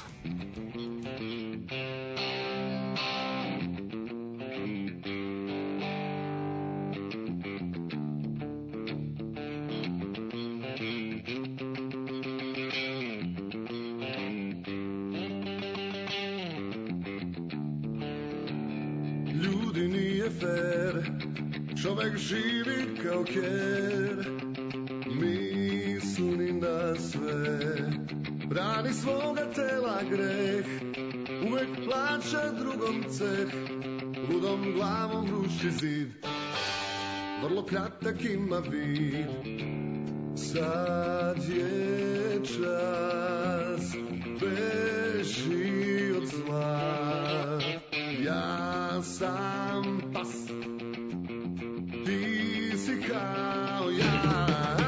Čovek živi kao ker, misli na sve, brani svoga tela greh, uvek plaća drugom ceh, ludom glavom ruši zid, vrlo kratak ima vid. Sad je čas, beži od zla, ja sam pas, ti si kao ja.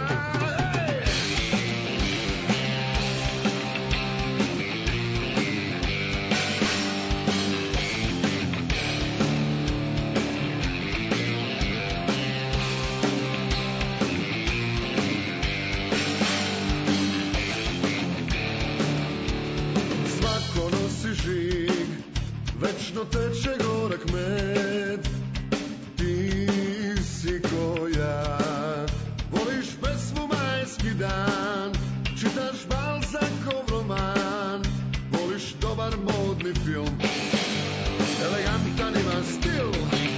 Svako nosi žig, večno teče gorak med, ti si ko ja. Voliš pesmu Majski dan, čitaš Balzacov roman, voliš dobar modni film, elegantan ima stil.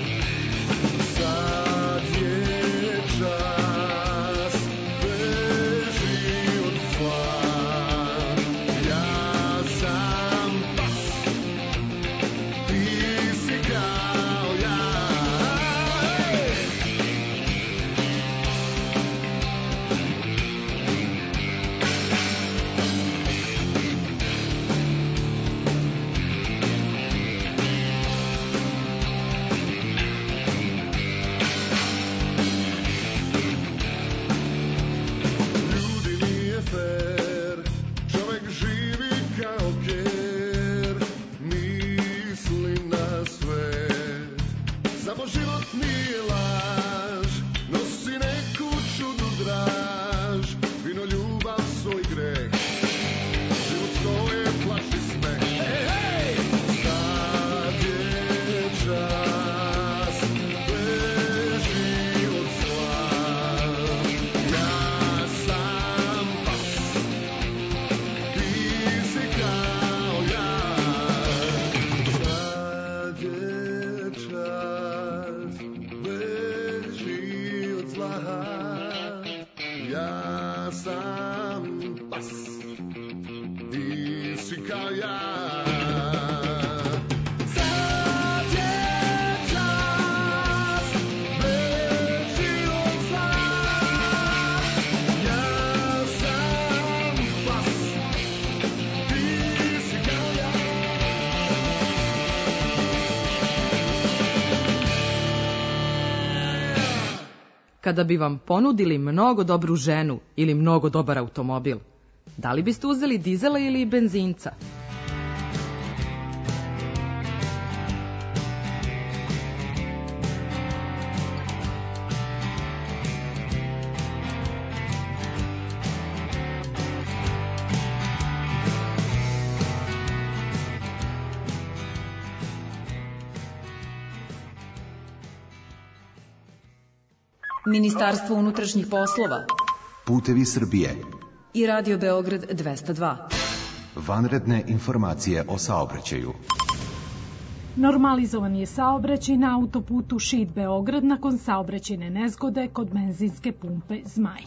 Sad je čas, beži od zla, ja sam pas, Sad je čas večnog sna. Ja sam pas, ti si galja. Kada bi vam ponudili mnogo dobru ženu ili mnogo dobar automobil, da li biste uzeli dizela ili benzinca? Ministarstvo unutrašnjih poslova Putevi Srbije. i Radio Beograd 202. Vanredne informacije o saobraćaju. Normalizovan je saobraćaj na autoputu Šid Beograd nakon saobraćajne nezgode kod benzinske pumpe Zmaj.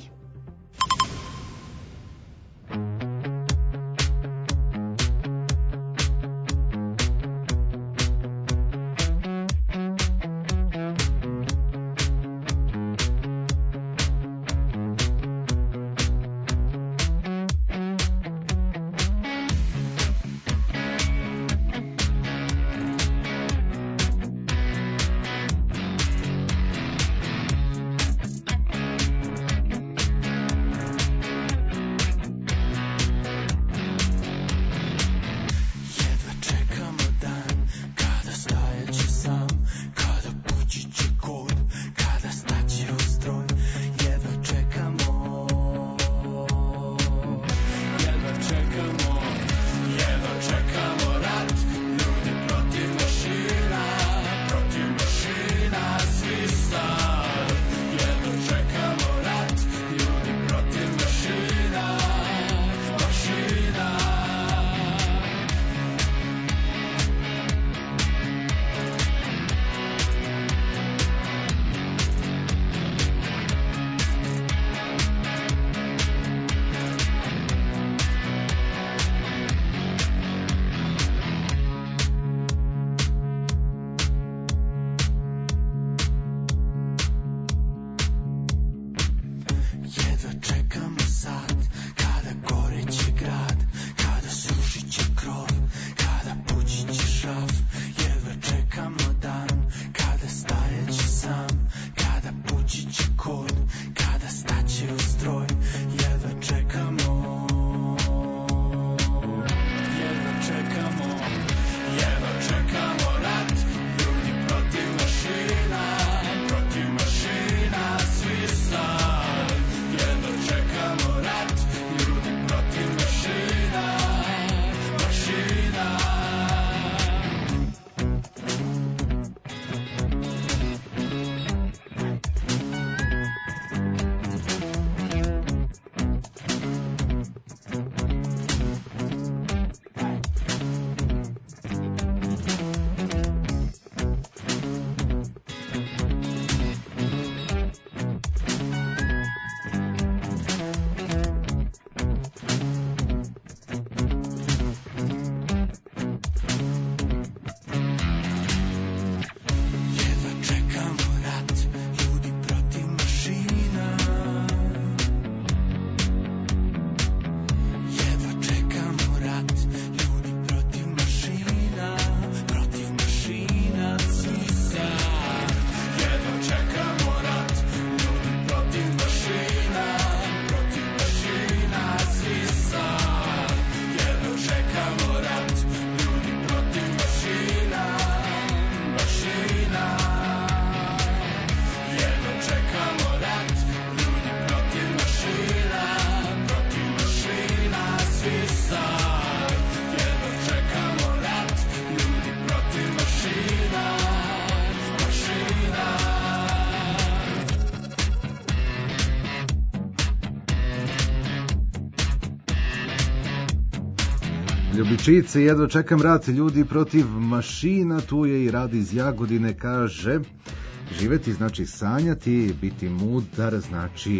Ljubičice, jedva čekam rat, ljudi protiv mašina, tu je i Rad iz Jagodine, kaže, živeti znači sanjati, biti mudar znači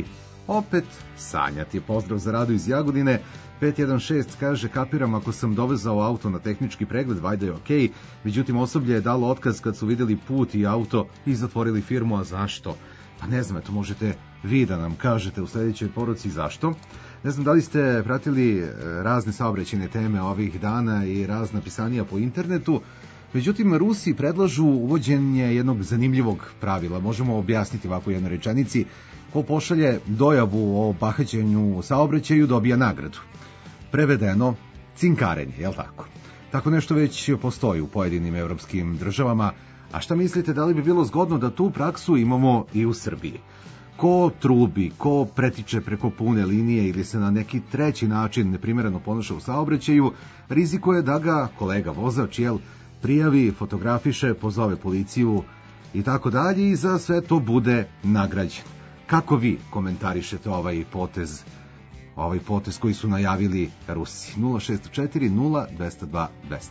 opet sanjati. Pozdrav za Radu iz Jagodine. 516 kaže, kapiram ako sam dovezao auto na tehnički pregled, vajda je okej. Međutim, osoblje je dalo otkaz kad su vidjeli put i auto i zatvorili firmu, a zašto? Pa ne znam, eto možete vi da nam kažete u sledećoj poruci zašto. Ne znam da li ste pratili razne saobraćajne teme ovih dana i razna pisanija po internetu. Međutim, Rusi predlažu uvođenje jednog zanimljivog pravila. Možemo objasniti ovako u jednoj rečenici. Ko pošalje dojavu o bahaćenju u saobraćaju dobija nagradu. Prevedeno, cinkarenje, jel tako? Tako nešto već postoji u pojedinim evropskim državama. A šta mislite, da li bi bilo zgodno da tu praksu imamo i u Srbiji? Ko trubi, ko pretiče preko pune linije ili se na neki treći način neprimereno ponaša u saobraćaju, rizikuje da ga kolega vozač, prijavi, fotografiše, pozove policiju i tako dalje i za sve to bude nagrađen. Kako vi komentarišete ovaj potez koji su najavili Rusi? 064 0 202 200.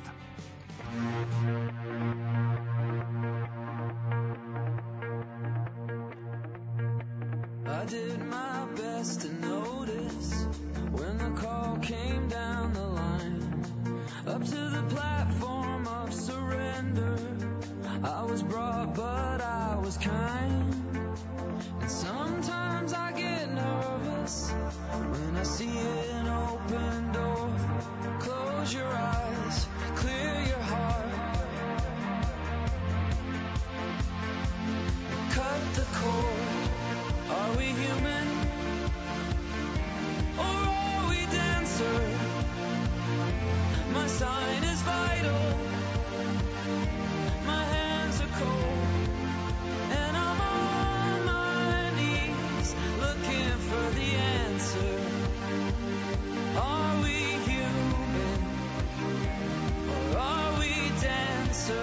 I did my best to notice when the call came down the line up to the platform of surrender. I was brought, but I was kind. And sometimes I get nervous when I see an open door. Close your eyes, clear your heart. Cut the cord. Are we human? Or are we dancer? My sign is vital. My hands are cold. And I'm on my knees looking for the answer. Are we human? Or are we dancer?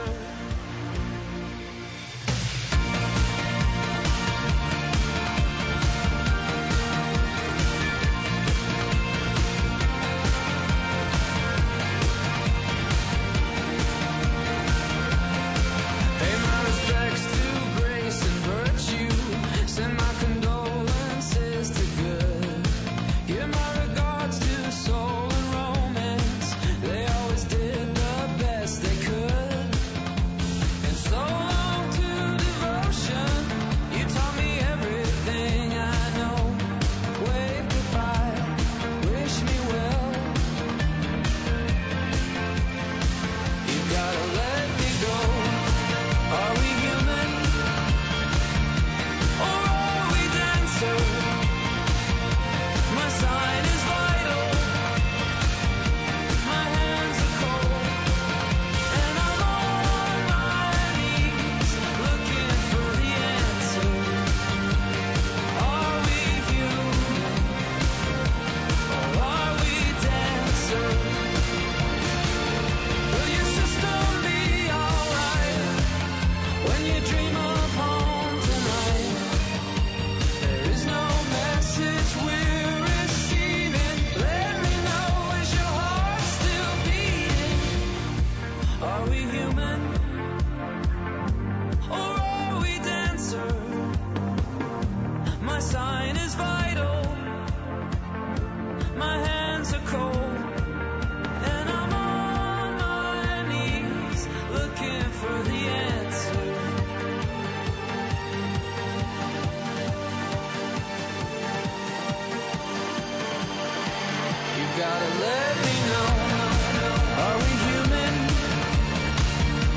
gotta let me know. Are we human?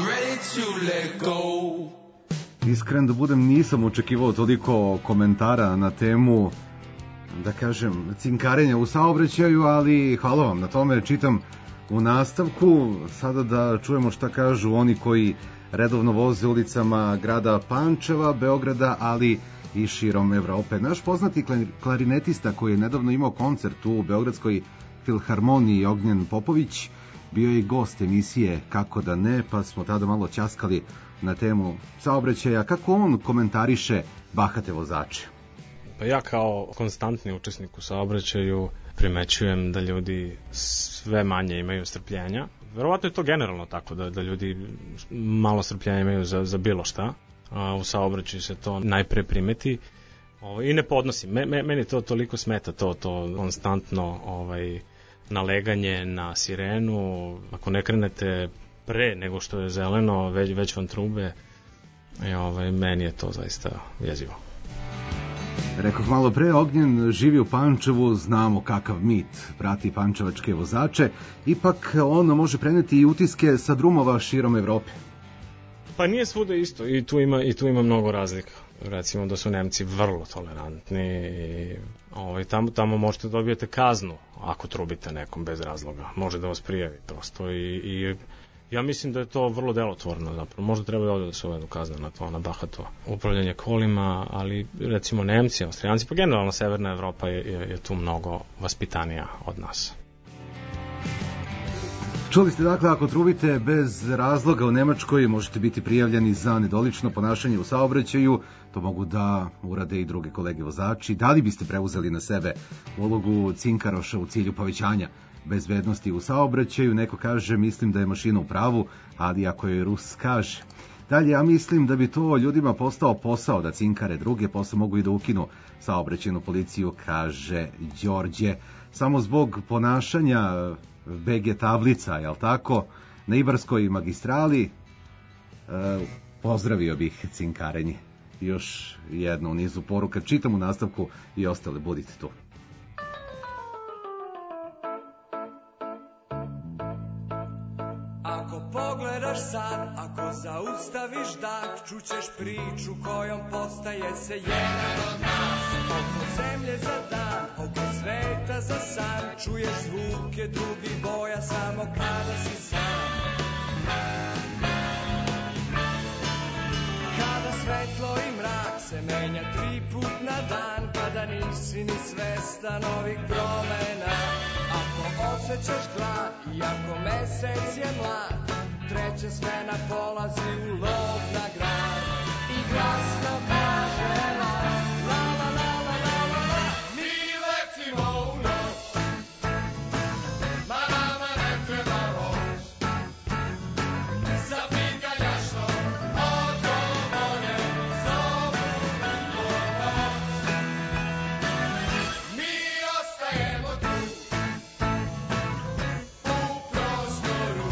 ready to let go. Iskren da budem, nisam očekivao toliko komentara na temu, da kažem, cinkarenja u saobraćaju, ali hvala vam na tome, čitam u nastavku. Sada da čujemo šta kažu oni koji redovno voze ulicama grada Pančeva, Beograda, ali i širom Evrope. Naš poznati klarinetista koji je nedavno imao koncert u Beogradskoj filharmoniji, Ognjen Popović, bio je i gost emisije Kako da ne, pa smo tada malo ćaskali na temu saobraćaja. Kako on komentariše bahate vozače? Pa ja kao konstantni učesnik u saobraćaju primećujem da ljudi sve manje imaju strpljenja. Verovatno je to generalno tako, da ljudi malo strpljenja imaju za bilo šta. U saobraćaju se to najpre primeti i ne podnosim. Meni to toliko smeta, to konstantno naleganje na sirenu. Ako ne krenete pre nego što je zeleno, već vam trube. Meni je to zaista jezivo. Rekao malo pre, Ognjen živi u Pančevu, znamo kakav mit prati pančevačke vozače, ipak on može preneti i utiske sa drumova širom Evrope. Pa nije svuda isto, i tu ima mnogo razlika. Recimo da su Nemci vrlo tolerantni i tamo možete dobijete kaznu ako trubite nekom bez razloga. Može da vas prijavi prosto i ja mislim da je to vrlo delotvorno zapravo. Možda treba ovdje da se uvedu kazne na to, na bahato upravljanje kolima, ali recimo Nemci, Austrijanci, pa generalno Severna Evropa je tu mnogo vaspitanija od nas. Čuli ste dakle, ako trubite bez razloga u Nemačkoj, možete biti prijavljeni za nedolično ponašanje u saobraćaju. To mogu da urade i druge kolege vozači. Da li biste preuzeli na sebe ulogu cinkaroša u cilju povećanja bezbednosti u saobraćaju? Neko kaže, mislim da je mašina u pravu, ali ako je Rus kaže. Dalje, ja mislim da bi to ljudima postao posao da cinkare druge, posle mogu i da ukinu saobraćajnu policiju, kaže Đorđe. Samo zbog ponašanja BG tablica, jel tako, na Ibarskoj magistrali, pozdravio bih cinkarenje. Još jedno u nizu poruka, čitam u nastavku i ostale, budite tu. Ako pogledaš sad, ako zaustaviš dah, čućeš priču kojom postaje se jedan od nas. Oko zemlje za dan, oko sveta za san, čuješ zvuke drugih boja samo kada si sam. Kada svetlo i mrak se menja 3 put na dan, kada nisi ni svestan ovih promena. Ako osjećaš glad i ako mesec je mlad, treća smena polazi u lov na grad i glasno kaže la la la la la la la la. Mi letimo u noć, ma nama ne treba voz, za pitanja što odgovore zovu niko noć. Mi ostajemo tu u prostoru,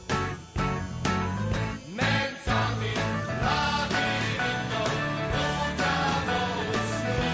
mentalnim labirintom lutamo u snu.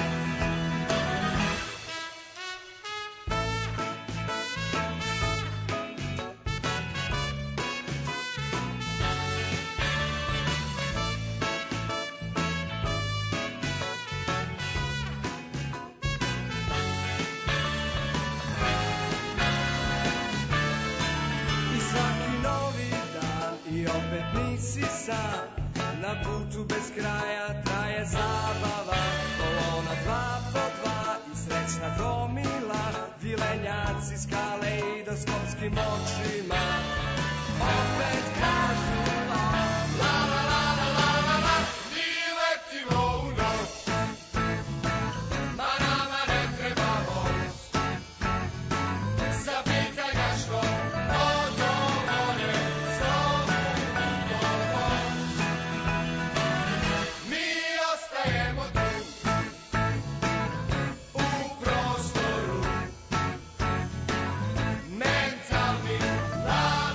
I svaki novi dan i opet nisi sam, na putu bez kraja traje zabava. Kolona 2 po 2 i srećna gomila, vilenjaci s kaleidoskopskim očima. Opet kažu la la la la la la la la. Mi letimo u noć, ma nama ne treba voz, za pitanja što odgovore zovu niko noć. Mi ostajemo tu u prostoru, mentalnim labirintom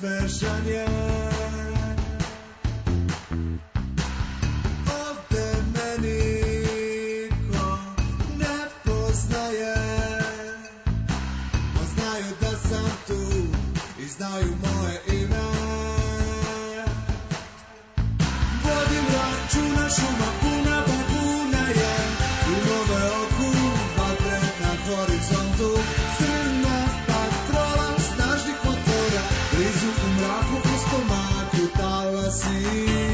svežan je. Ovde me niko ne poznaje, a znaju da sam tu i znaju moje ime. Vodim računa, šuma puna babuna je, u nove oku, vatre na horizontu, crna patrola snažnih motora, blizu u mraku, u stomaku talasi.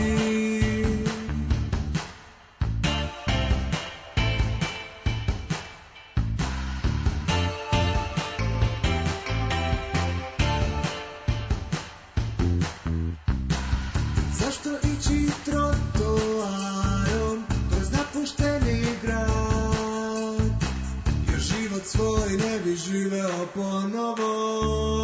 Zašto ići trotoarom kroz napušteni grad, jer život svoj ne bi živeo ponovo.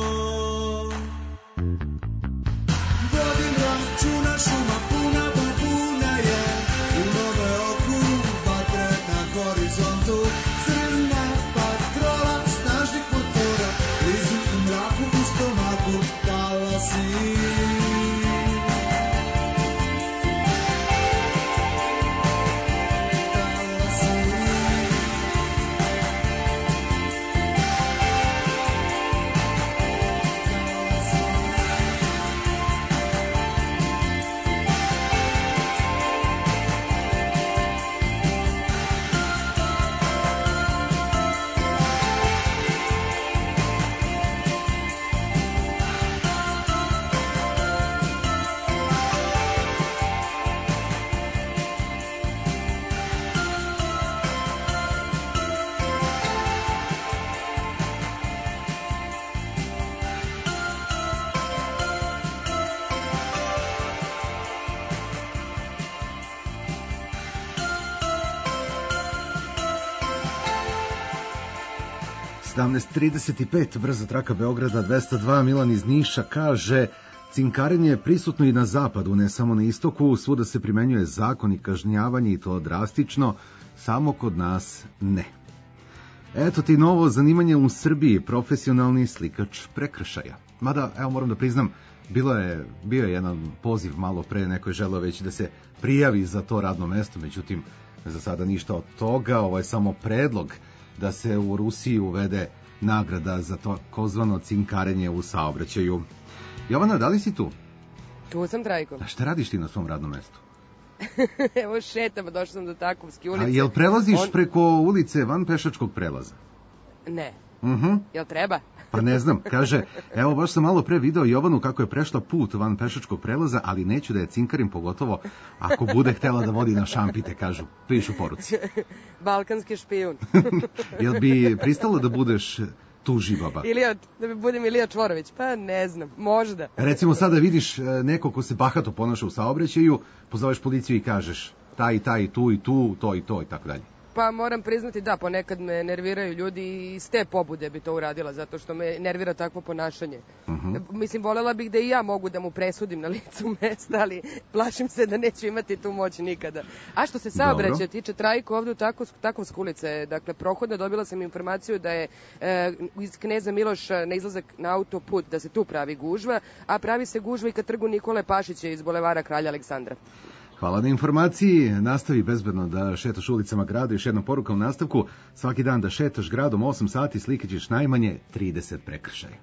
Vodim računa, šuma puna babuna je, u nove oku, vatre na horizontu, crna patrola snažnih motora, blizu u mraku, u stomaku talasi. (17:35) brza traka Beograda 202. Milan iz Niša kaže: cinkarenje je prisutno i na zapadu, ne samo na istoku, svuda se primenjuje zakon i kažnjavanje i to drastično, samo kod nas ne. Eto ti novo zanimanje u Srbiji, profesionalni slikač prekršaja. Mada, evo moram da priznam, bio je jedan poziv malo pre, neko je želeo već da se prijavi za to radno mesto, međutim, za sada ništa od toga, ovo je samo predlog da se u Rusiji uvede nagrada za to takozvano cinkarenje u saobraćaju. Jovana, da li si tu? Tu sam, Trajko. A šta radiš ti na svom radnom mestu? Evo šetam, došla sam do Takovske ulice. A jel prelaziš preko ulice van pešačkog prelaza? Ne. Mhm. Jel treba? Pa ne znam, kaže, evo baš sam malo pre video Jovanu kako je prešla put van pešačkog prelaza, ali neću da je cinkarim, pogotovo ako bude htela da vodi na šampite, kažu, pišu poruci. Balkanski špijun. Jel bi pristalo da budeš tuži baba? Da bi budem Ilija Čvorović, pa ne znam, možda. Recimo sada vidiš neko ko se bahato ponaša u saobraćaju, pozoveš policiju i kažeš taj, tu i tu, to i to i tako dalje. Pa moram priznati da, ponekad me nerviraju ljudi i iz te pobude bi to uradila, zato što me nervira takvo ponašanje. Mislim, volela bih da i ja mogu da mu presudim na licu mesta, ali plašim se da neću imati tu moć nikada. A što se saobraćaja tiče, Trajko, ovdje u Takovske ulice, dakle, prohodno dobila sam informaciju da je iz Kneza Miloša na izlazak na autoput, da se tu pravi gužva, a pravi se gužva i ka trgu Nikole Pašića iz bulevara Kralja Aleksandra. Hvala na informaciji, nastavi bezbedno da šetaš ulicama grada. Još jedna poruka u nastavku, svaki dan da šetaš gradom 8 sati, slikat ćeš najmanje 30 prekršaja.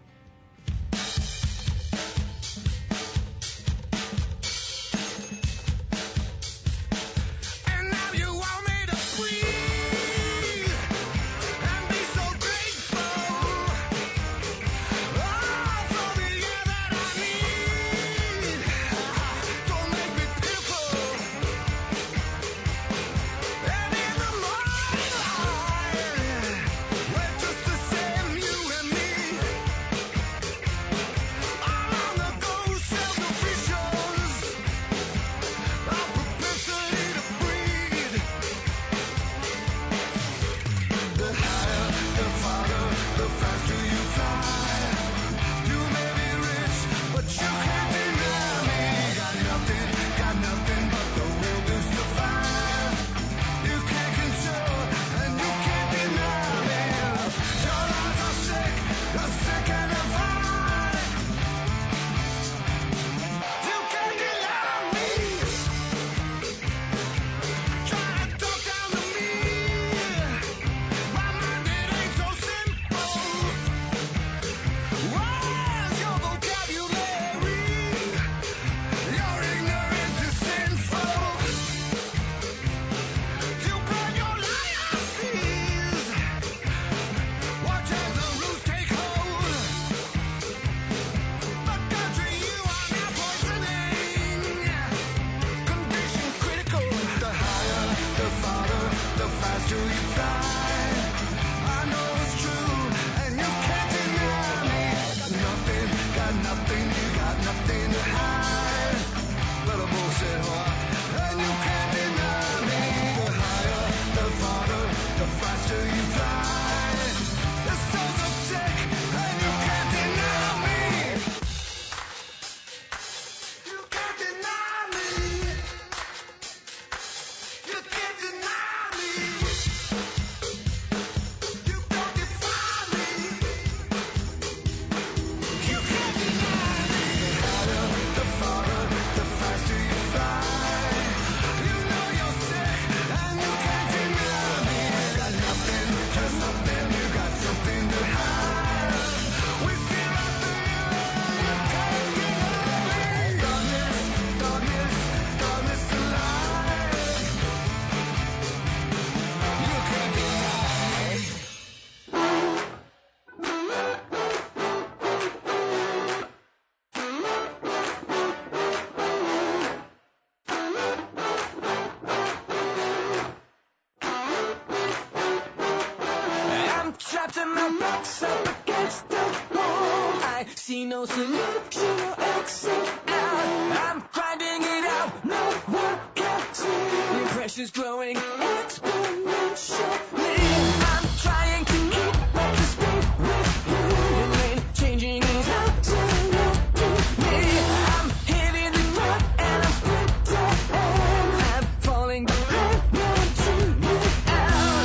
see no solution or exit out. I'm finding it out, no one can see. The pressure's growing exponentially. I'm trying to keep up the speed with you. The lane changing is absolutely me. I'm hitting the ground and I'm sprinting. I'm falling behind, wanting you out.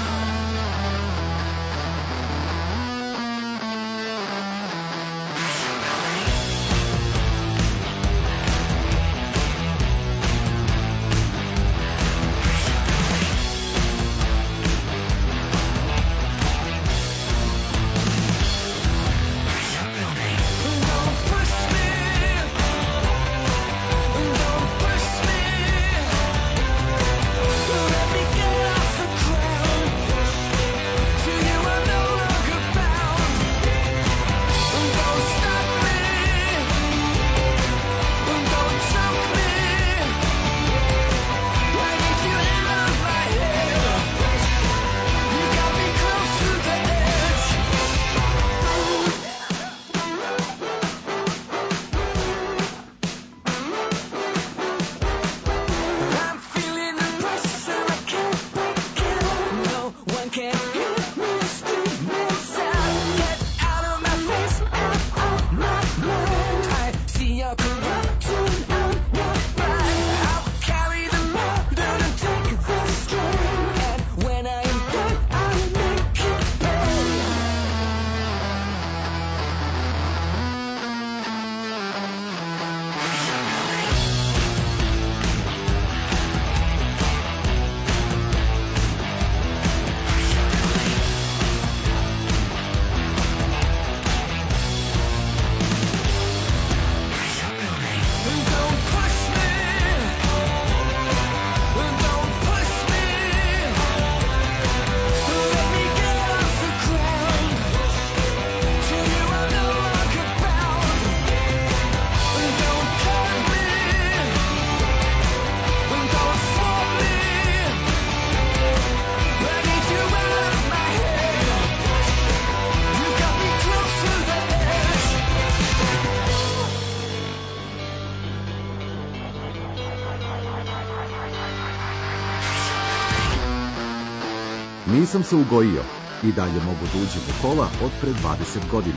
Nisam se ugojio i dalje mogu da uđem u kola od pre 20 godina.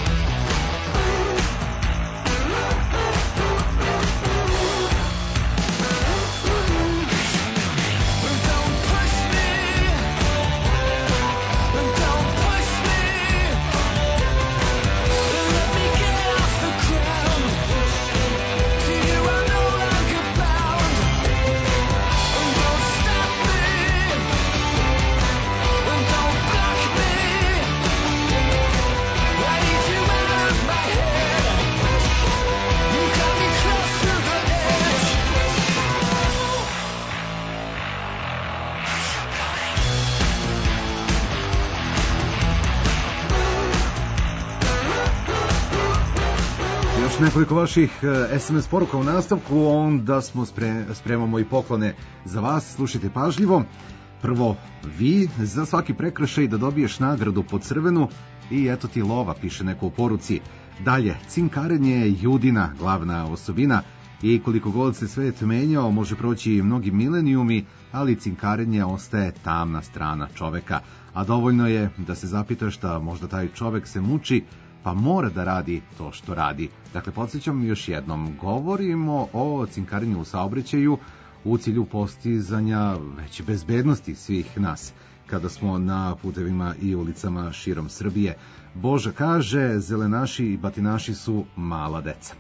Nekoliko vaših SMS poruka u nastavku, onda smo spremamo i poklone za vas, slušajte pažljivo. Prvo, vi za svaki prekršaj da dobiješ nagradu po crvenu i eto ti lova, piše neko u poruci. Dalje, cinkarenje je Judina glavna osobina i koliko god se svet menjao, može proći i mnogi milenijumi, ali cinkarenje ostaje tamna strana čoveka, a dovoljno je da se zapitaš da možda taj čovek se muči, pa mora da radi to što radi. Dakle, podsjećam još jednom, govorimo o cinkarenju u saobraćaju u cilju postizanja veće bezbednosti svih nas kada smo na putevima i ulicama širom Srbije. Boža kaže, zelenaši i batinaši su mala deca.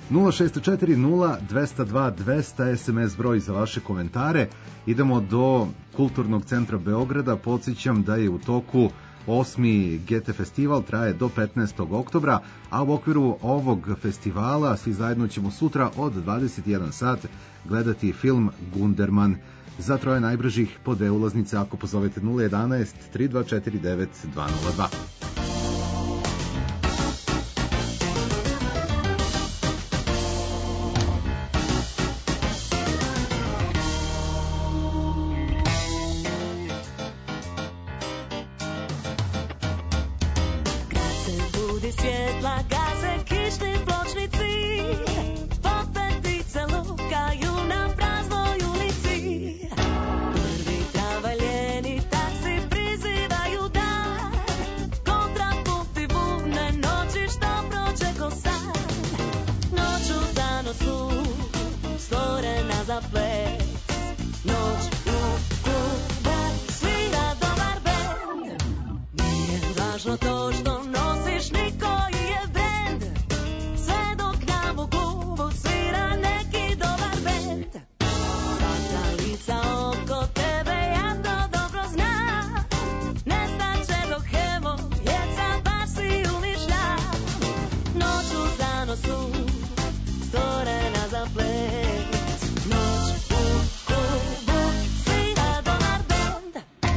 064-0202-200 SMS broj za vaše komentare. Idemo do Kulturnog centra Beograda. Podsjećam da je u toku 8. GT festival, traje do 15. oktobra, a u okviru ovog festivala svi zajedno ćemo sutra od 21 sat gledati film Gunderman. Za troje najbržih po 2 ulaznice ako pozovete 011 3249 202. Svjetla gaze zanosu, stvorena za ples. Noć u klubu svira dobar bend. Nije važno to što nosiš nikoji je brend, sve dok nam u klubu svira neki dobar bend. Svaka lica oko tebe ja to dobro znam, nestaće dok evo jeca baš si umišlja. Noć u zanosu, stvorena za ples. Noć u klubu svira dobar bend.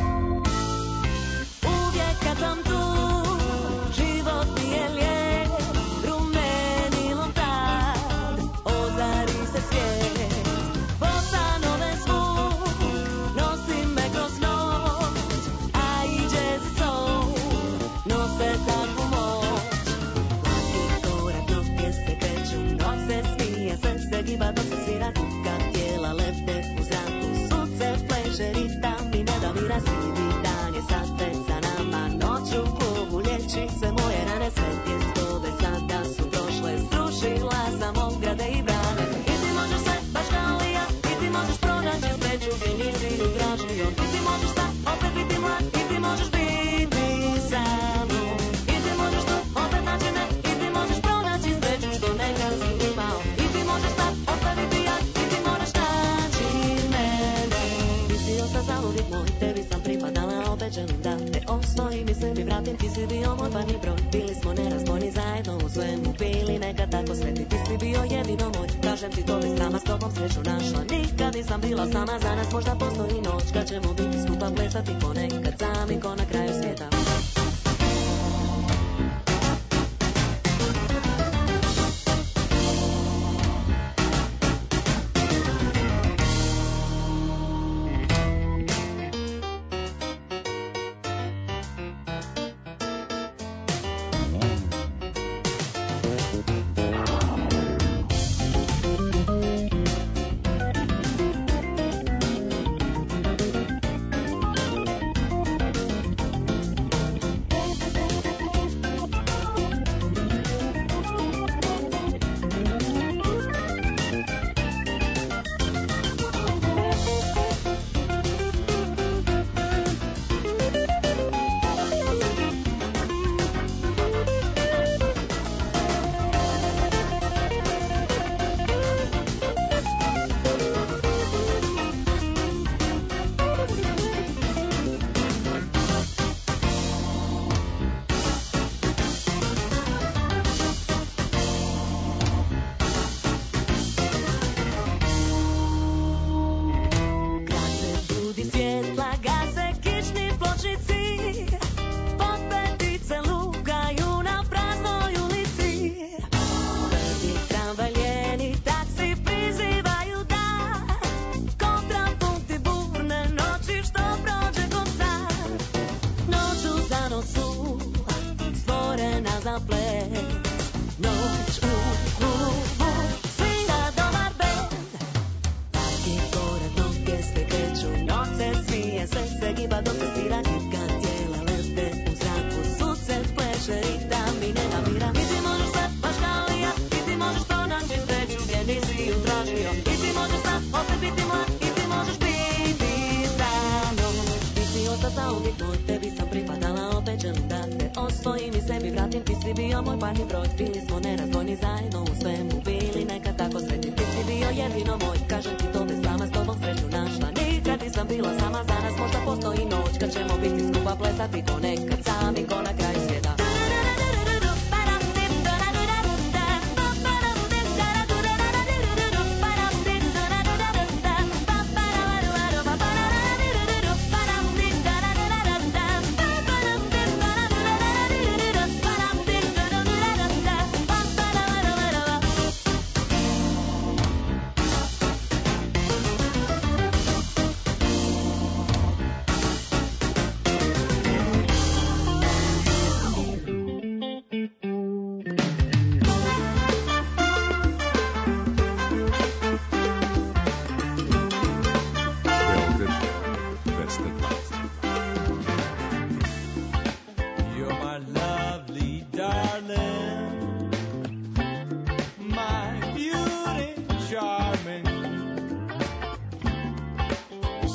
Uvijek kad sam tu, život mi je lijep, rumenilom tad ozari se svijet. Bossa nove zvuk nosi me kroz noć, a i jazz i soul nose takvu moć. Laki korak, noge se kreću, noć se smije, sve se giba dok se svira kuka, tijela lete u zraku, sunce pleše, ritam i ne da mira, sivi dan je sad već za nama. Noć u klubu liječi sve moje rane, sve tjeskove sada su prošle, srušila sam ograde i brane. I ti možeš sve, baš kao i ja, i ti možeš pronaći sreću gdje nisi ju tražio. I ti možeš sad opet biti mlad, i ti možeš biti sa mnom. I ti možeš to opet naći me, i ti možeš pronaći sreću što nekad si imao. I ti možeš sad ostaviti ja, i ti moraš naći mene. Ti si ostao zauvijek moj, tebi sam pripadala, opet želim da te osvojim i sebi vratim. Ti si bio moj parni broj, bili smo nerazbojni, zajedno u svemu bili nekad tako sretni. Ti si bio jedino moj, kažem ti to bez sama, s tobom sreću našla. Nikad nisam bila sama, za nas možda postoji noć kad ćemo biti skupa plesati ponekad sami ko na kraju svijeta.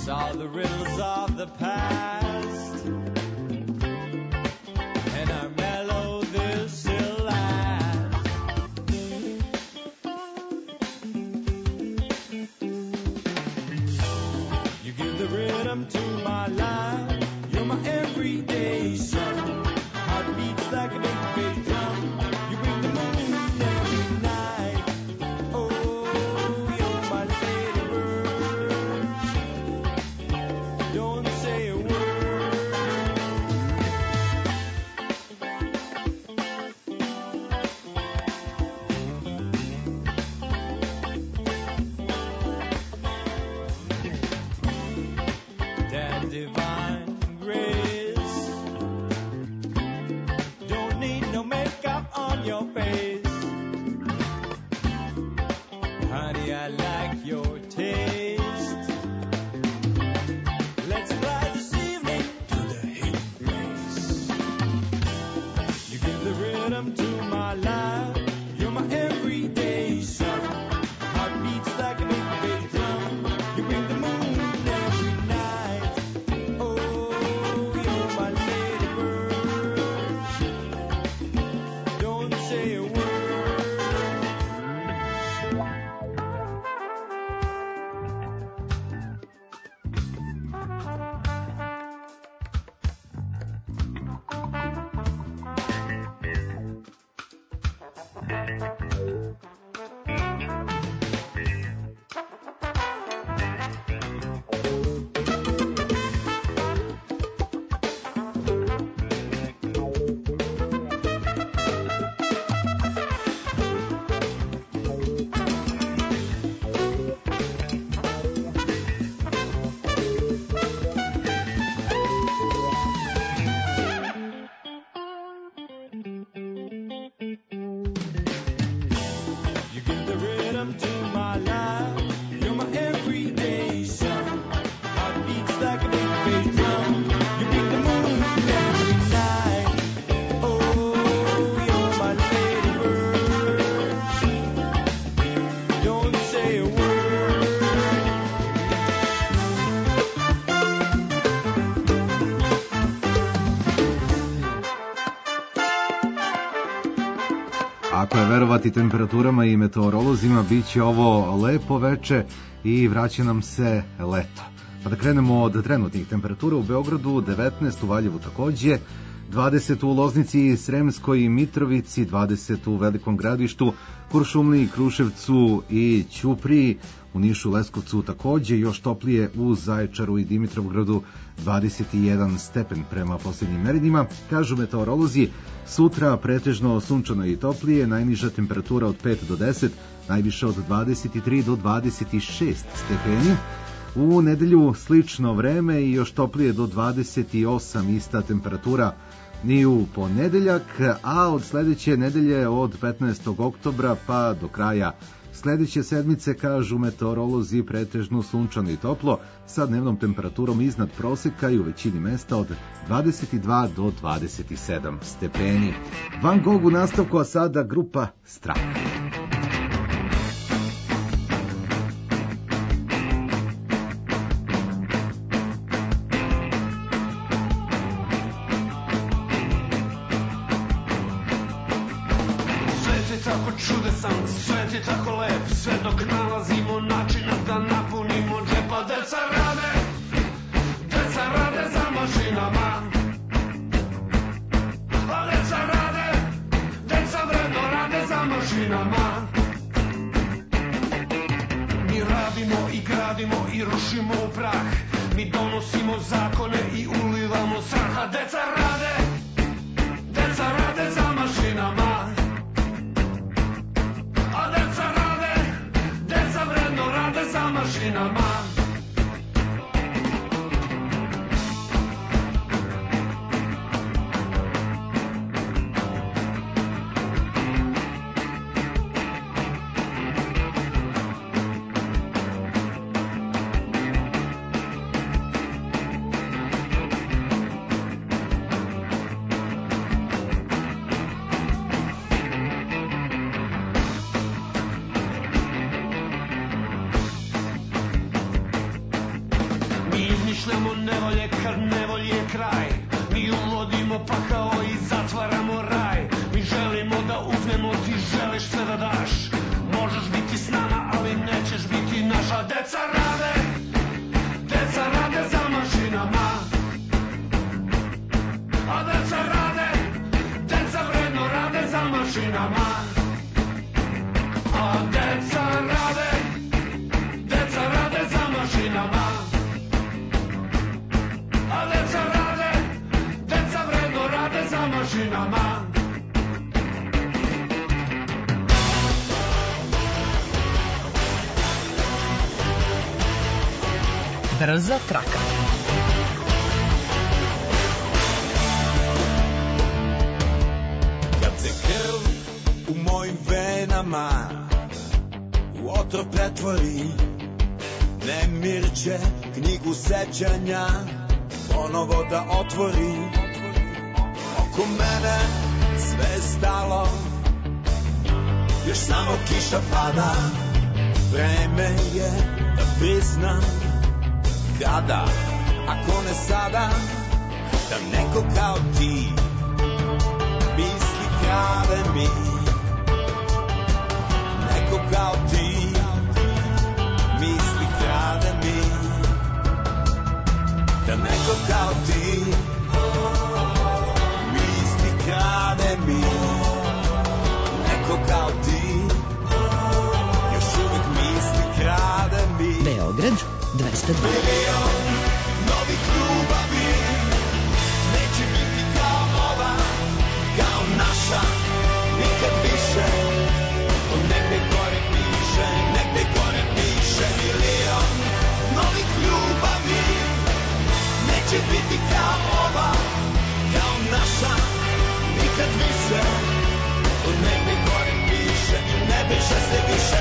Saw the riddles of the past, and our mellow this still lasts. You give the rhythm to my life. You're my everyday sun. Heart beats like a big bass drum. You bring the moon every night. Oh, you're my lady bird. Don't say a word. That divine grace. Don't need no makeup on your face. Honey, I like your taste. Let's fly this evening to the hidden place. You give the rhythm to my life. You're my everyday sun. Heart beats like a big bass drum. You bring the moon every night. Oh, you're my lady bird. Don't say a word. You give the rhythm to my life. You're my everyday sun. Heart beats like a big bass drum. You bring the moon every night. Oh, you're my lady bird. Don't say a word. Ako je verovati temperaturama i meteorolozima, bit će ovo lepo veče i vraća nam se leto. Pa da krenemo od trenutnih temperatura. U Beogradu 19, u Valjevu takođe, 20 u Loznici i Sremskoj Mitrovici, 20 u Velikom Gradištu, Kuršumliji, Kruševcu i Ćupriji, u Nišu, Leskovcu takođe, još toplije u Zaječaru i Dimitrovgradu, 21 stepen prema posljednjim merenjima. Kažu meteorolozi, sutra pretežno sunčano i toplije, najniža temperatura od 5 do 10, najviše od 23 do 26 stepeni. U nedelju slično vreme i još toplije do 28, ista temperatura ni u ponedeljak, a od sledeće nedelje od 15. oktobra pa do kraja sledeće sedmice, kažu meteorolozi, pretežno sunčano i toplo, sa dnevnom temperaturom iznad proseka i u većini mesta od 22 do 27 stepeni. Van Gogh u nastavku, a sada grupa Strah. Tako čudesan, svet je tako lep, sve dok nalazimo načina da napunimo džepa. Deca rade za mašinama, a deca vredno rade za mašinama. Mi radimo i gradimo i rušimo u prah, mi donosimo zakone i ulivamo strah, a deca rade za mašinama. Za mašinama. smišljamo nevolje kad nevolji je kraj. Mi uvodimo pakao i zatvaramo raj. Mi želimo da uzmemo, ti želiš sve da daš. Možeš biti s nama, ali nećeš biti naša. Deca rade za mašinama. A deca vredno rade za mašinama. A deca rade za mašinama. A deca vredno rade za mašinama. Brza traka. Kad se krv u mojim venama u otrov pretvori, nemir će knjigu sećanja ponovo da otvori. Oko mene sve stalo, još samo kiša pada. Vreme je da priznam kada, ako ne sada, da neko kao ti misli krade mi. Neko kao ti misli krade mi. Da neko kao ti misli krade mi. Neko kao ti još uvijek misli krade mi. Beograd 202. Milion novih ljubavi neće biti kao ova, kao naša, nikad više. Negde gore piše milion novih ljubavi neće biti kao ova, kao naša, nikad više. Negde gore piše i ne piše se više.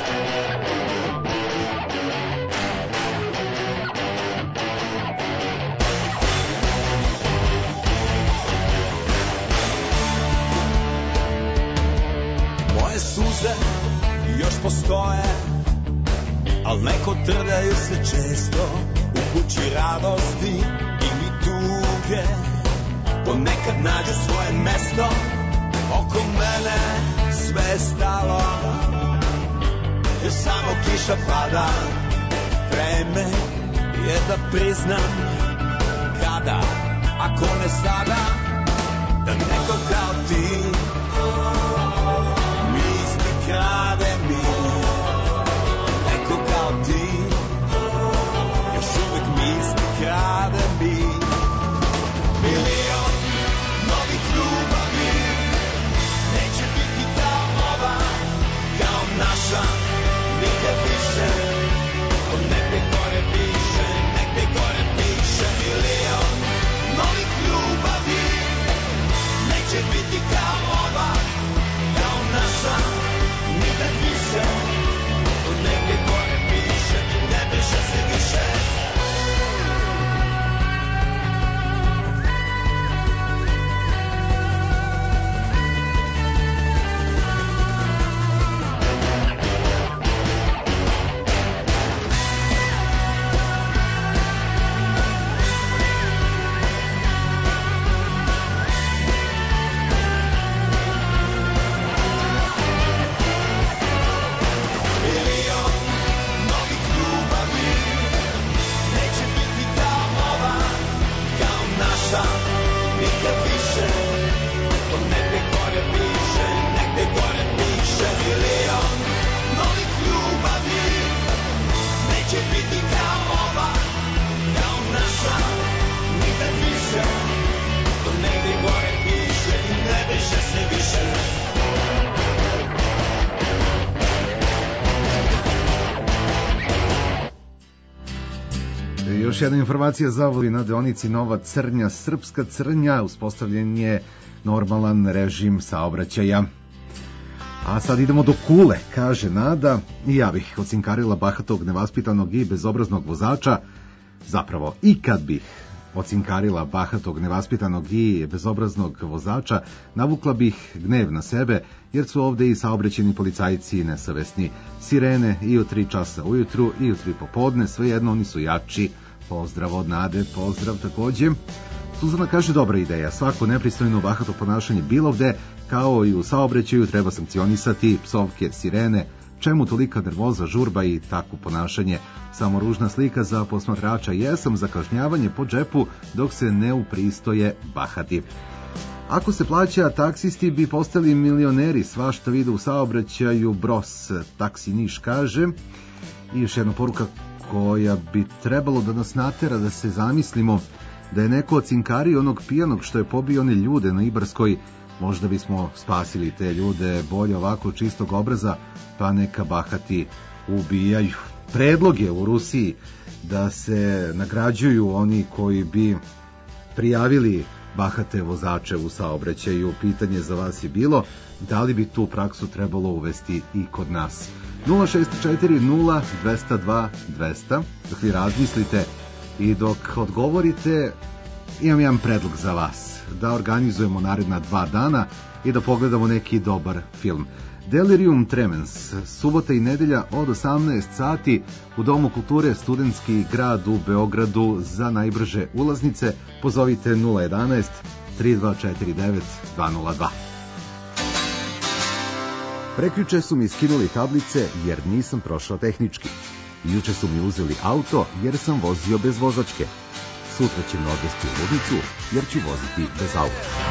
Suze još postoje, al neko trljaju se često u kući radosti ili tuge. Ponekad nađu svoje mesto, oko mene sve stalo, još samo kiša pada. Vreme je da priznam kada, ako ne sada, da neko kao ti krade mi. Neko kao ti još uvijek misli krade mi. Milion novih ljubavi neće biti kao ova, kao naša, nikad više. Negde gore piše milion novih ljubavi neće biti kao ova, kao naša, nikad više. Negde gore piše i ne piše se više. Još jedna informacija za vozi na deonici Nova Crnja, Srpska Crnja, uspostavljen je normalan režim saobraćaja. A sad idemo do Kule, kaže Nada, i ja bih ocinkarila bahatog, nevaspitanog i bezobraznog vozača, zapravo i kad bih ocinkarila bahatog, nevaspitanog i bezobraznog vozača, navukla bih gnev na sebe, jer su ovde i saobraćeni policajci nesavesni. Sirene i u 3 časa ujutru i u 3 popodne, svejedno oni su jači. pozdrav od Nade, pozdrav takođe. Suzana kaže dobra ideja, svako nepristojno bahato ponašanje bilo gde, kao i u saobraćaju, treba sankcionisati, psovke, sirene, čemu tolika nervoza, žurba i takvo ponašanje. Samo ružna slika za posmatrača, jesam za kažnjavanje po džepu dok se ne upristoje bahati. Ako se plaća, taksisti bi postali milioneri, svašta vide u saobraćaju, Bros, Taksi Niš kaže. I još jedna poruka koja bi trebalo da nas natera da se zamislimo da je neko od cinkari onog pijanog što je pobio one ljude na Ibarskoj, možda bismo spasili te ljude, bolje ovako čistog obraza, pa neka bahati ubijaju. Predlog je u Rusiji da se nagrađuju oni koji bi prijavili bahate vozače u saobraćaju. Pitanje za vas je bilo da li bi tu praksu trebalo uvesti i kod nas. 064 0202 200. Dok vi razmislite i dok odgovorite, imam jedan predlog za vas. Da organizujemo naredna 2 dana i da pogledamo neki dobar film. Delirium Tremens, subota i nedelja od 18 sati u Domu kulture Studentski grad u Beogradu. Za najbrže ulaznice pozovite 011 3249 202. Prekjuče su mi skinuli tablice jer nisam prošao tehnički. Juče su mi uzeli auto jer sam vozio bez vozačke. Sutra će me odvesti u ludnicu jer ću voziti bez auta.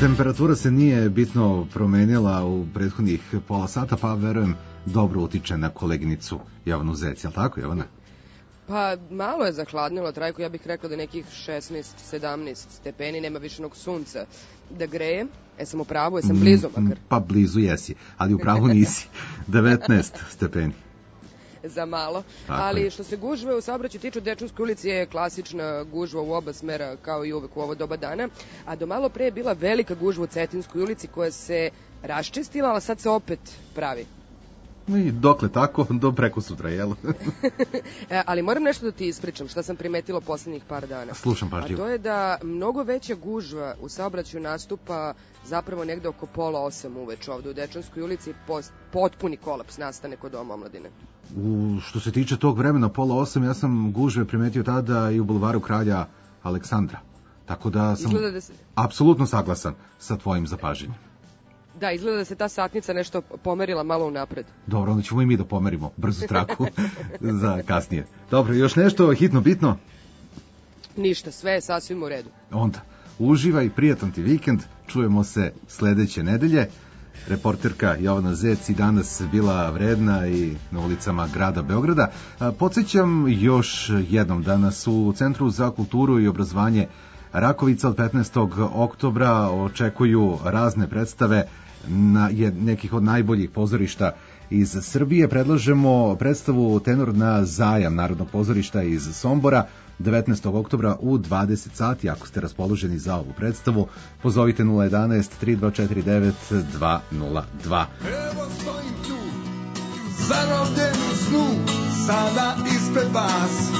Temperatura se nije bitno promenila u prethodnih pola sata, pa verujem dobro utiče na koleginicu Jovanu Zec, jel tako, Jovana? Pa malo je zahladnilo, Trajko, ja bih rekla da nekih 16-17 stepeni, nema više onog sunca da greje. Sam u pravu, jesam blizu makar? Pa blizu jesi, ali u pravu nisi. 19 stepeni. Za malo. Tako Ali je. što se gužve u saobraćaju tiču, Dečanskoj ulici je klasična gužva u oba smera kao i uvek u ovo doba dana, a do malo pre je bila velika gužva u Cetinskoj ulici koja se raščistila, ali sad se opet pravi. I dokle tako, do preko sutra, jel? Ali moram nešto da ti ispričam, šta sam primetila poslednjih par dana. Slušam pažljivo. A to je da mnogo veća gužva u saobraćaju nastupa zapravo negde oko 7:30 uveče ovde u Dečanskoj ulici, potpuni kolaps nastane kod Doma omladine. Što se tiče tog vremena, 7:30, ja sam gužve primetio tada i u Bulvaru Kralja Aleksandra. Tako da sam apsolutno saglasan sa tvojim zapažanjem. Da, izgleda da se ta satnica nešto pomerila malo unapred. Dobro, onda ćemo i mi da pomerimo brzu traku za kasnije. Dobro, još nešto hitno, bitno? Ništa, sve je sasvim u redu. Onda, uživaj, prijatan ti vikend, čujemo se sledeće nedelje. Reporterka Jovana Zec i danas bila vredna i na ulicama grada Beograda. Podsjećam još jednom, danas u Centru za kulturu i obrazovanje Rakovica od 15. oktobra očekuju razne predstave nekih od najboljih pozorišta iz Srbije. Predlažemo predstavu Tenor na zajam Narodnog pozorišta iz Sombora 19. oktobra u 20 sati. Ako ste raspoloženi za ovu predstavu, pozovite 011 3249 202. Evo stojim tu, zarobljen u snu, sada ispred vas.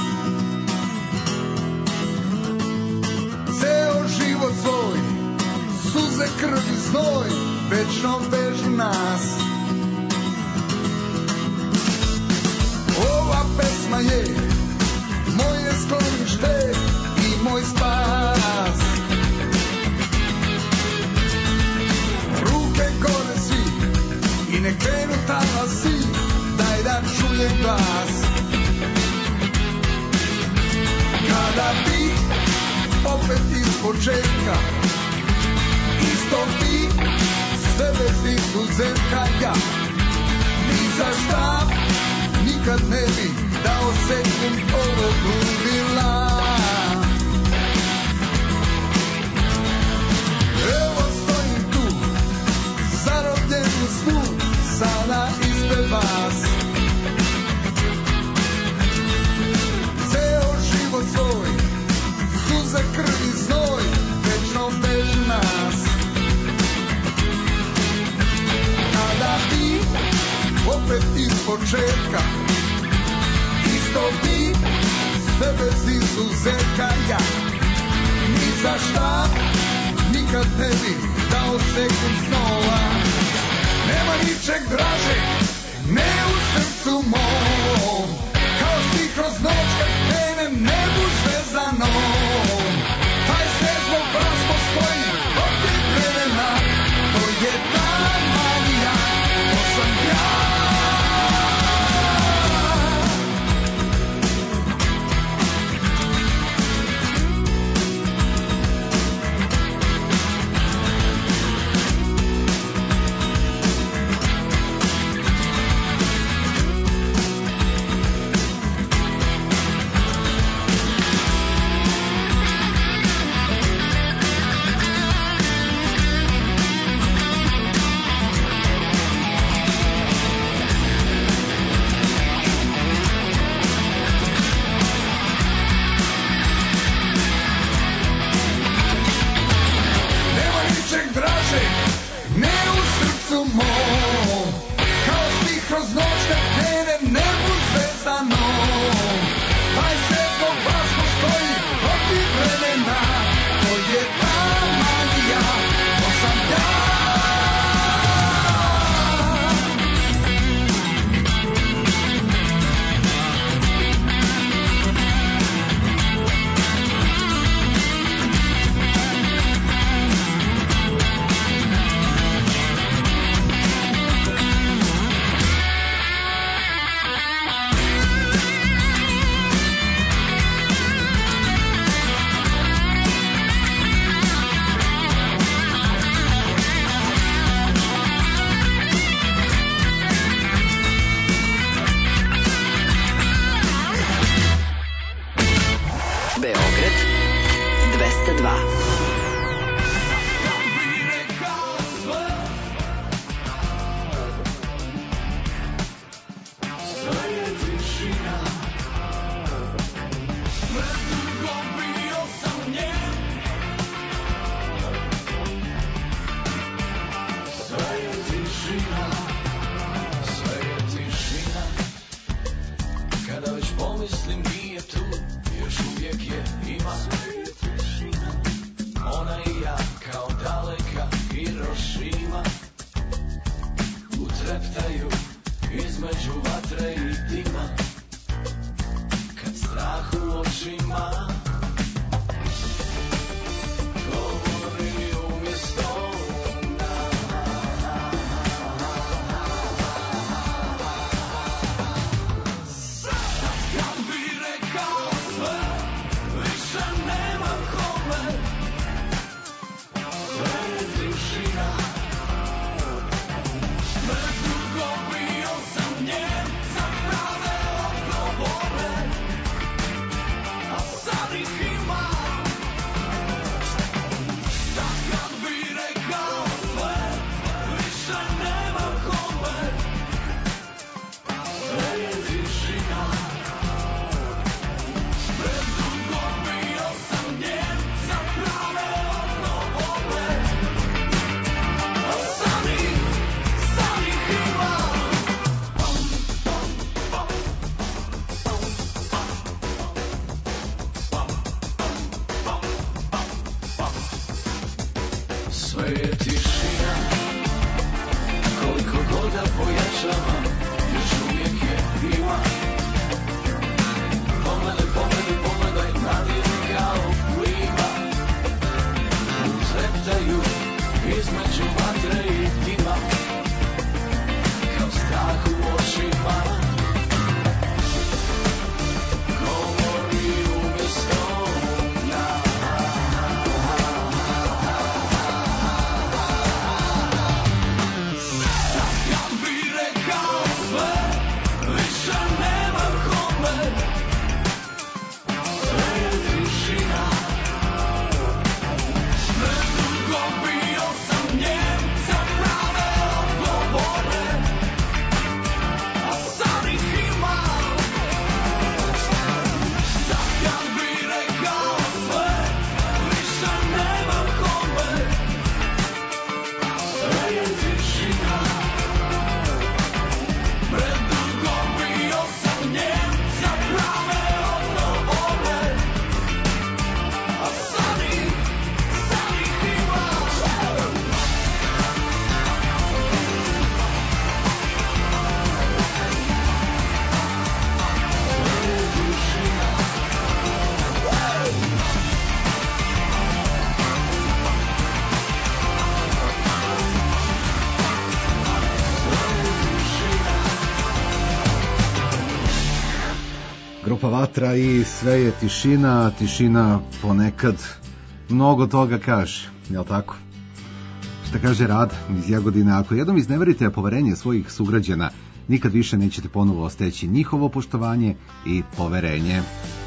Ceo život svoj, suze, krv i znoj, večno vežu nas. Ova pesma je moje sklonište i moj spas. Ruke gore svi i nek krenu talasi, daj da čujem glas. Kada bi opet iz početka, isto bi sve bez izuzetka ja. Ni za šta nikad ne bi dao sekund ovog ludila. Evo stojim tu, zarobljen u snu, sada ispred vas. Ceo život svoj, suze, krv i znoj, večno vežu nas. Kada bi opet iz početka, isto bi sve bez izuzetka ja. Ni za šta nikad ne bi dao sekund snova. Nema ničeg draže, ne u srcu mom, kao ti kroz noć kad krene nebu zvezdanom. Taj sve zbog vas postoji od tih vremena, to je ta magija, to sam ja. Beograd 202. Mislim nije tu, još uvijek je ima. Ona i ja kao daleka Hirošima utreptaju između vatre i dima. Kad strah u očima govori umjesto Grupa Vatra i sve je tišina, tišina ponekad mnogo toga kaže, jel tako? Šta kaže Rad iz Jagodine, ako jednom izneverite poverenje svojih sugrađana, nikad više nećete ponovo steći njihovo poštovanje i poverenje.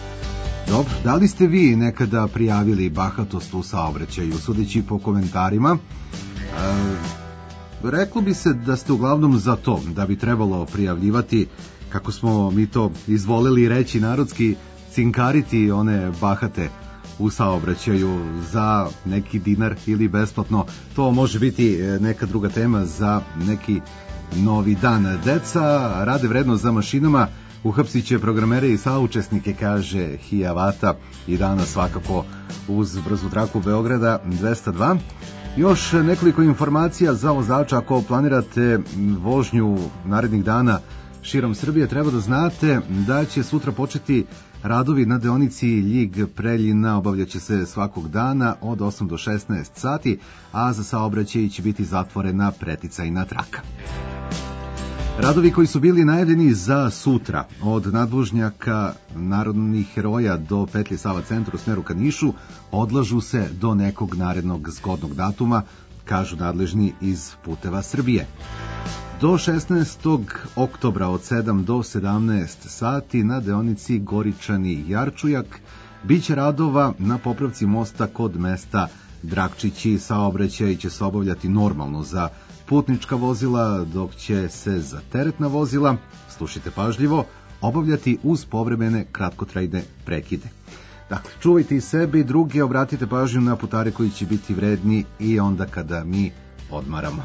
Dobro, da li ste vi nekada prijavili bahatost u saobraćaju? Sudeći po komentarima, reklo bi se da ste uglavnom za to, da bi trebalo prijavljivati, kako smo mi to izvoleli reći narodski, cinkariti one bahate u saobraćaju za neki dinar ili besplatno. To može biti neka druga tema za neki novi dan. Deca rade vredno za mašinama, uhapsit će programere i saučesnike, kaže Hijavata, i danas svakako uz brzu traku Beograda 202. Još nekoliko informacija za vozača. Ako planirate vožnju narednih dana širom Srbije, treba da znate da će sutra početi radovi na deonici Ljig-Preljina. Obavljaće se svakog dana od 8 do 16 sati, a za saobraćaj će biti zatvorena preticajna traka. Radovi koji su bili najavljeni za sutra od nadvožnjaka Narodnih heroja do petlje Sava centra u smeru ka Nišu odlažu se do nekog narednog zgodnog datuma, kažu nadležni iz Puteva Srbije. Do 16. oktobra od 7 do 17 sati na deonici Goričani-Jarčujak Biće radova na popravci mosta kod mesta Drakčići. Saobraćaj će se obavljati normalno za putnička vozila, dok će se za teretna vozila, slušajte pažljivo, obavljati uz povremene kratkotrajne prekide. Dakle, čuvajte i sebe i druge, obratite pažnju na putare koji će biti vredni i onda kada mi odmaramo.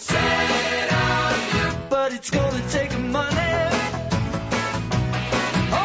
It's gonna take money.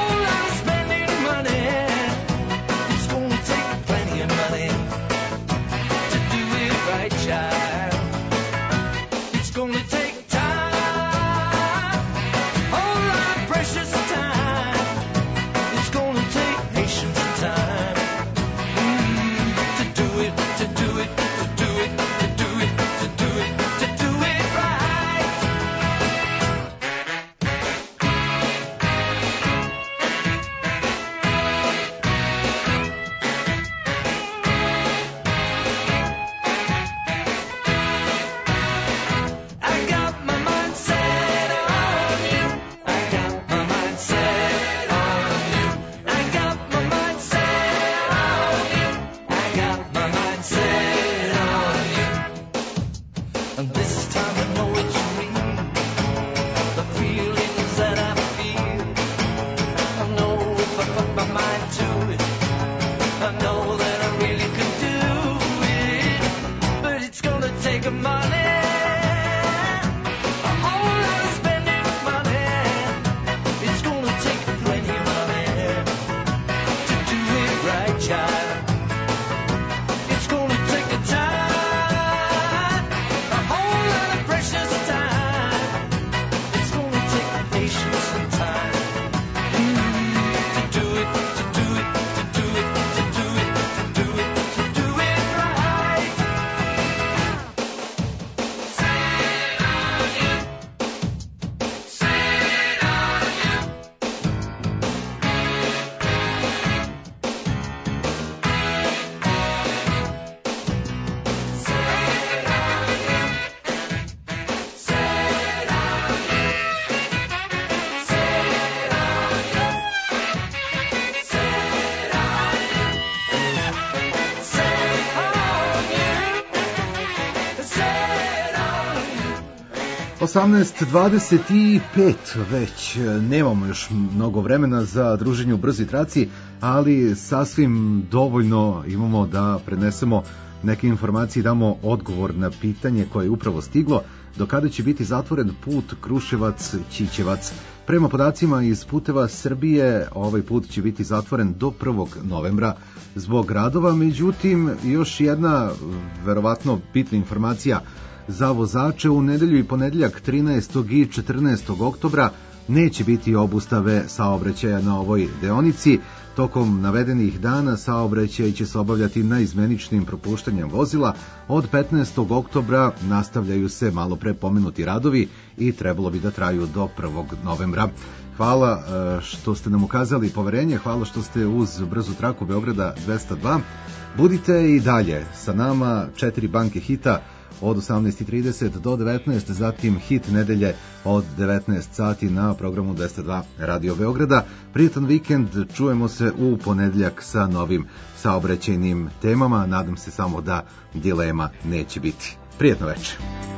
18:25 već, nemamo još mnogo vremena za druženje u brzoj traci, ali sasvim dovoljno imamo da prenesemo neke informacije i damo odgovor na pitanje koje je upravo stiglo. Do kada će biti zatvoren put Kruševac-Ćićevac? Prema podacima iz Puteva Srbije, ovaj put će biti zatvoren do 1. novembra zbog radova, međutim, još jedna verovatno bitna informacija za vozače: u nedelju i ponedeljak 13. i 14. oktobra neće biti obustave saobraćaja na ovoj deonici. Tokom navedenih dana saobraćaj će se obavljati naizmeničnim propuštanjem vozila. Od 15. oktobra nastavljaju se malo pre pomenuti radovi i trebalo bi da traju do 1. novembra. Hvala što ste nam ukazali poverenje, hvala što ste uz brzu traku Beograda 202. Budite i dalje sa nama, 4 banke hita od 18:30 do 19, zatim hit nedelje od 19 sati na programu 202 Radio Beograda. Prijetan vikend, čujemo se u ponedeljak sa novim saobraćajnim temama, nadam se samo da dilema neće biti. Prijetno večer.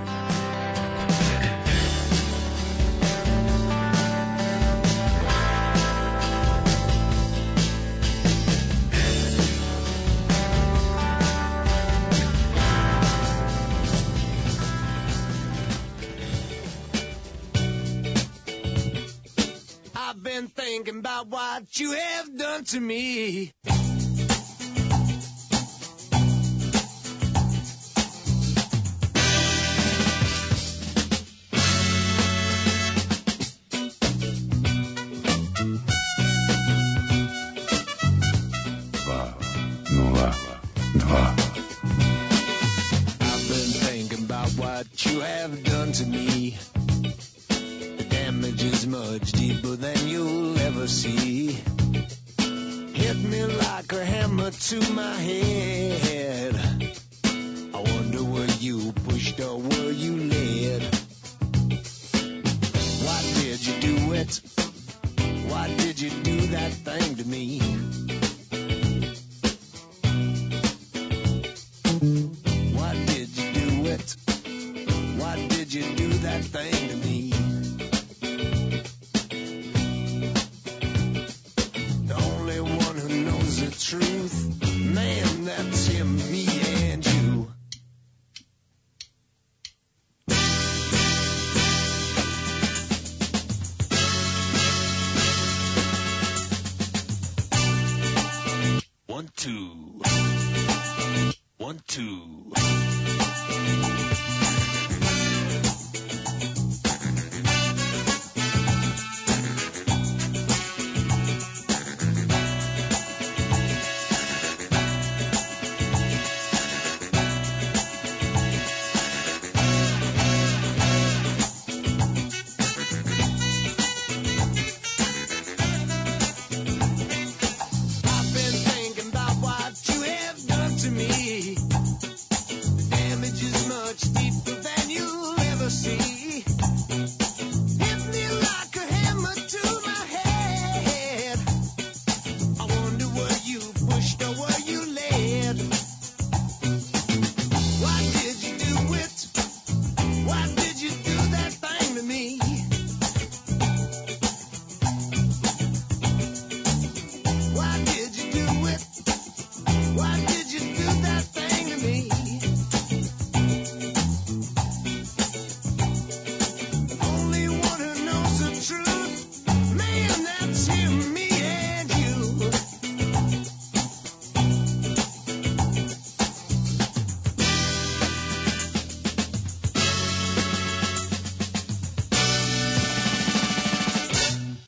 Thinking about what you have done to me. I've been thinking about what you have done to me. Is much deeper than you'll ever see. Hit me like a hammer to my head. I wonder were you pushed or were you led? Why did you do it? Why did you do that thing to me? Why did you do it? Why did you do that thing to me? Truth, man, that's him, me and you. One, two. 1, 2.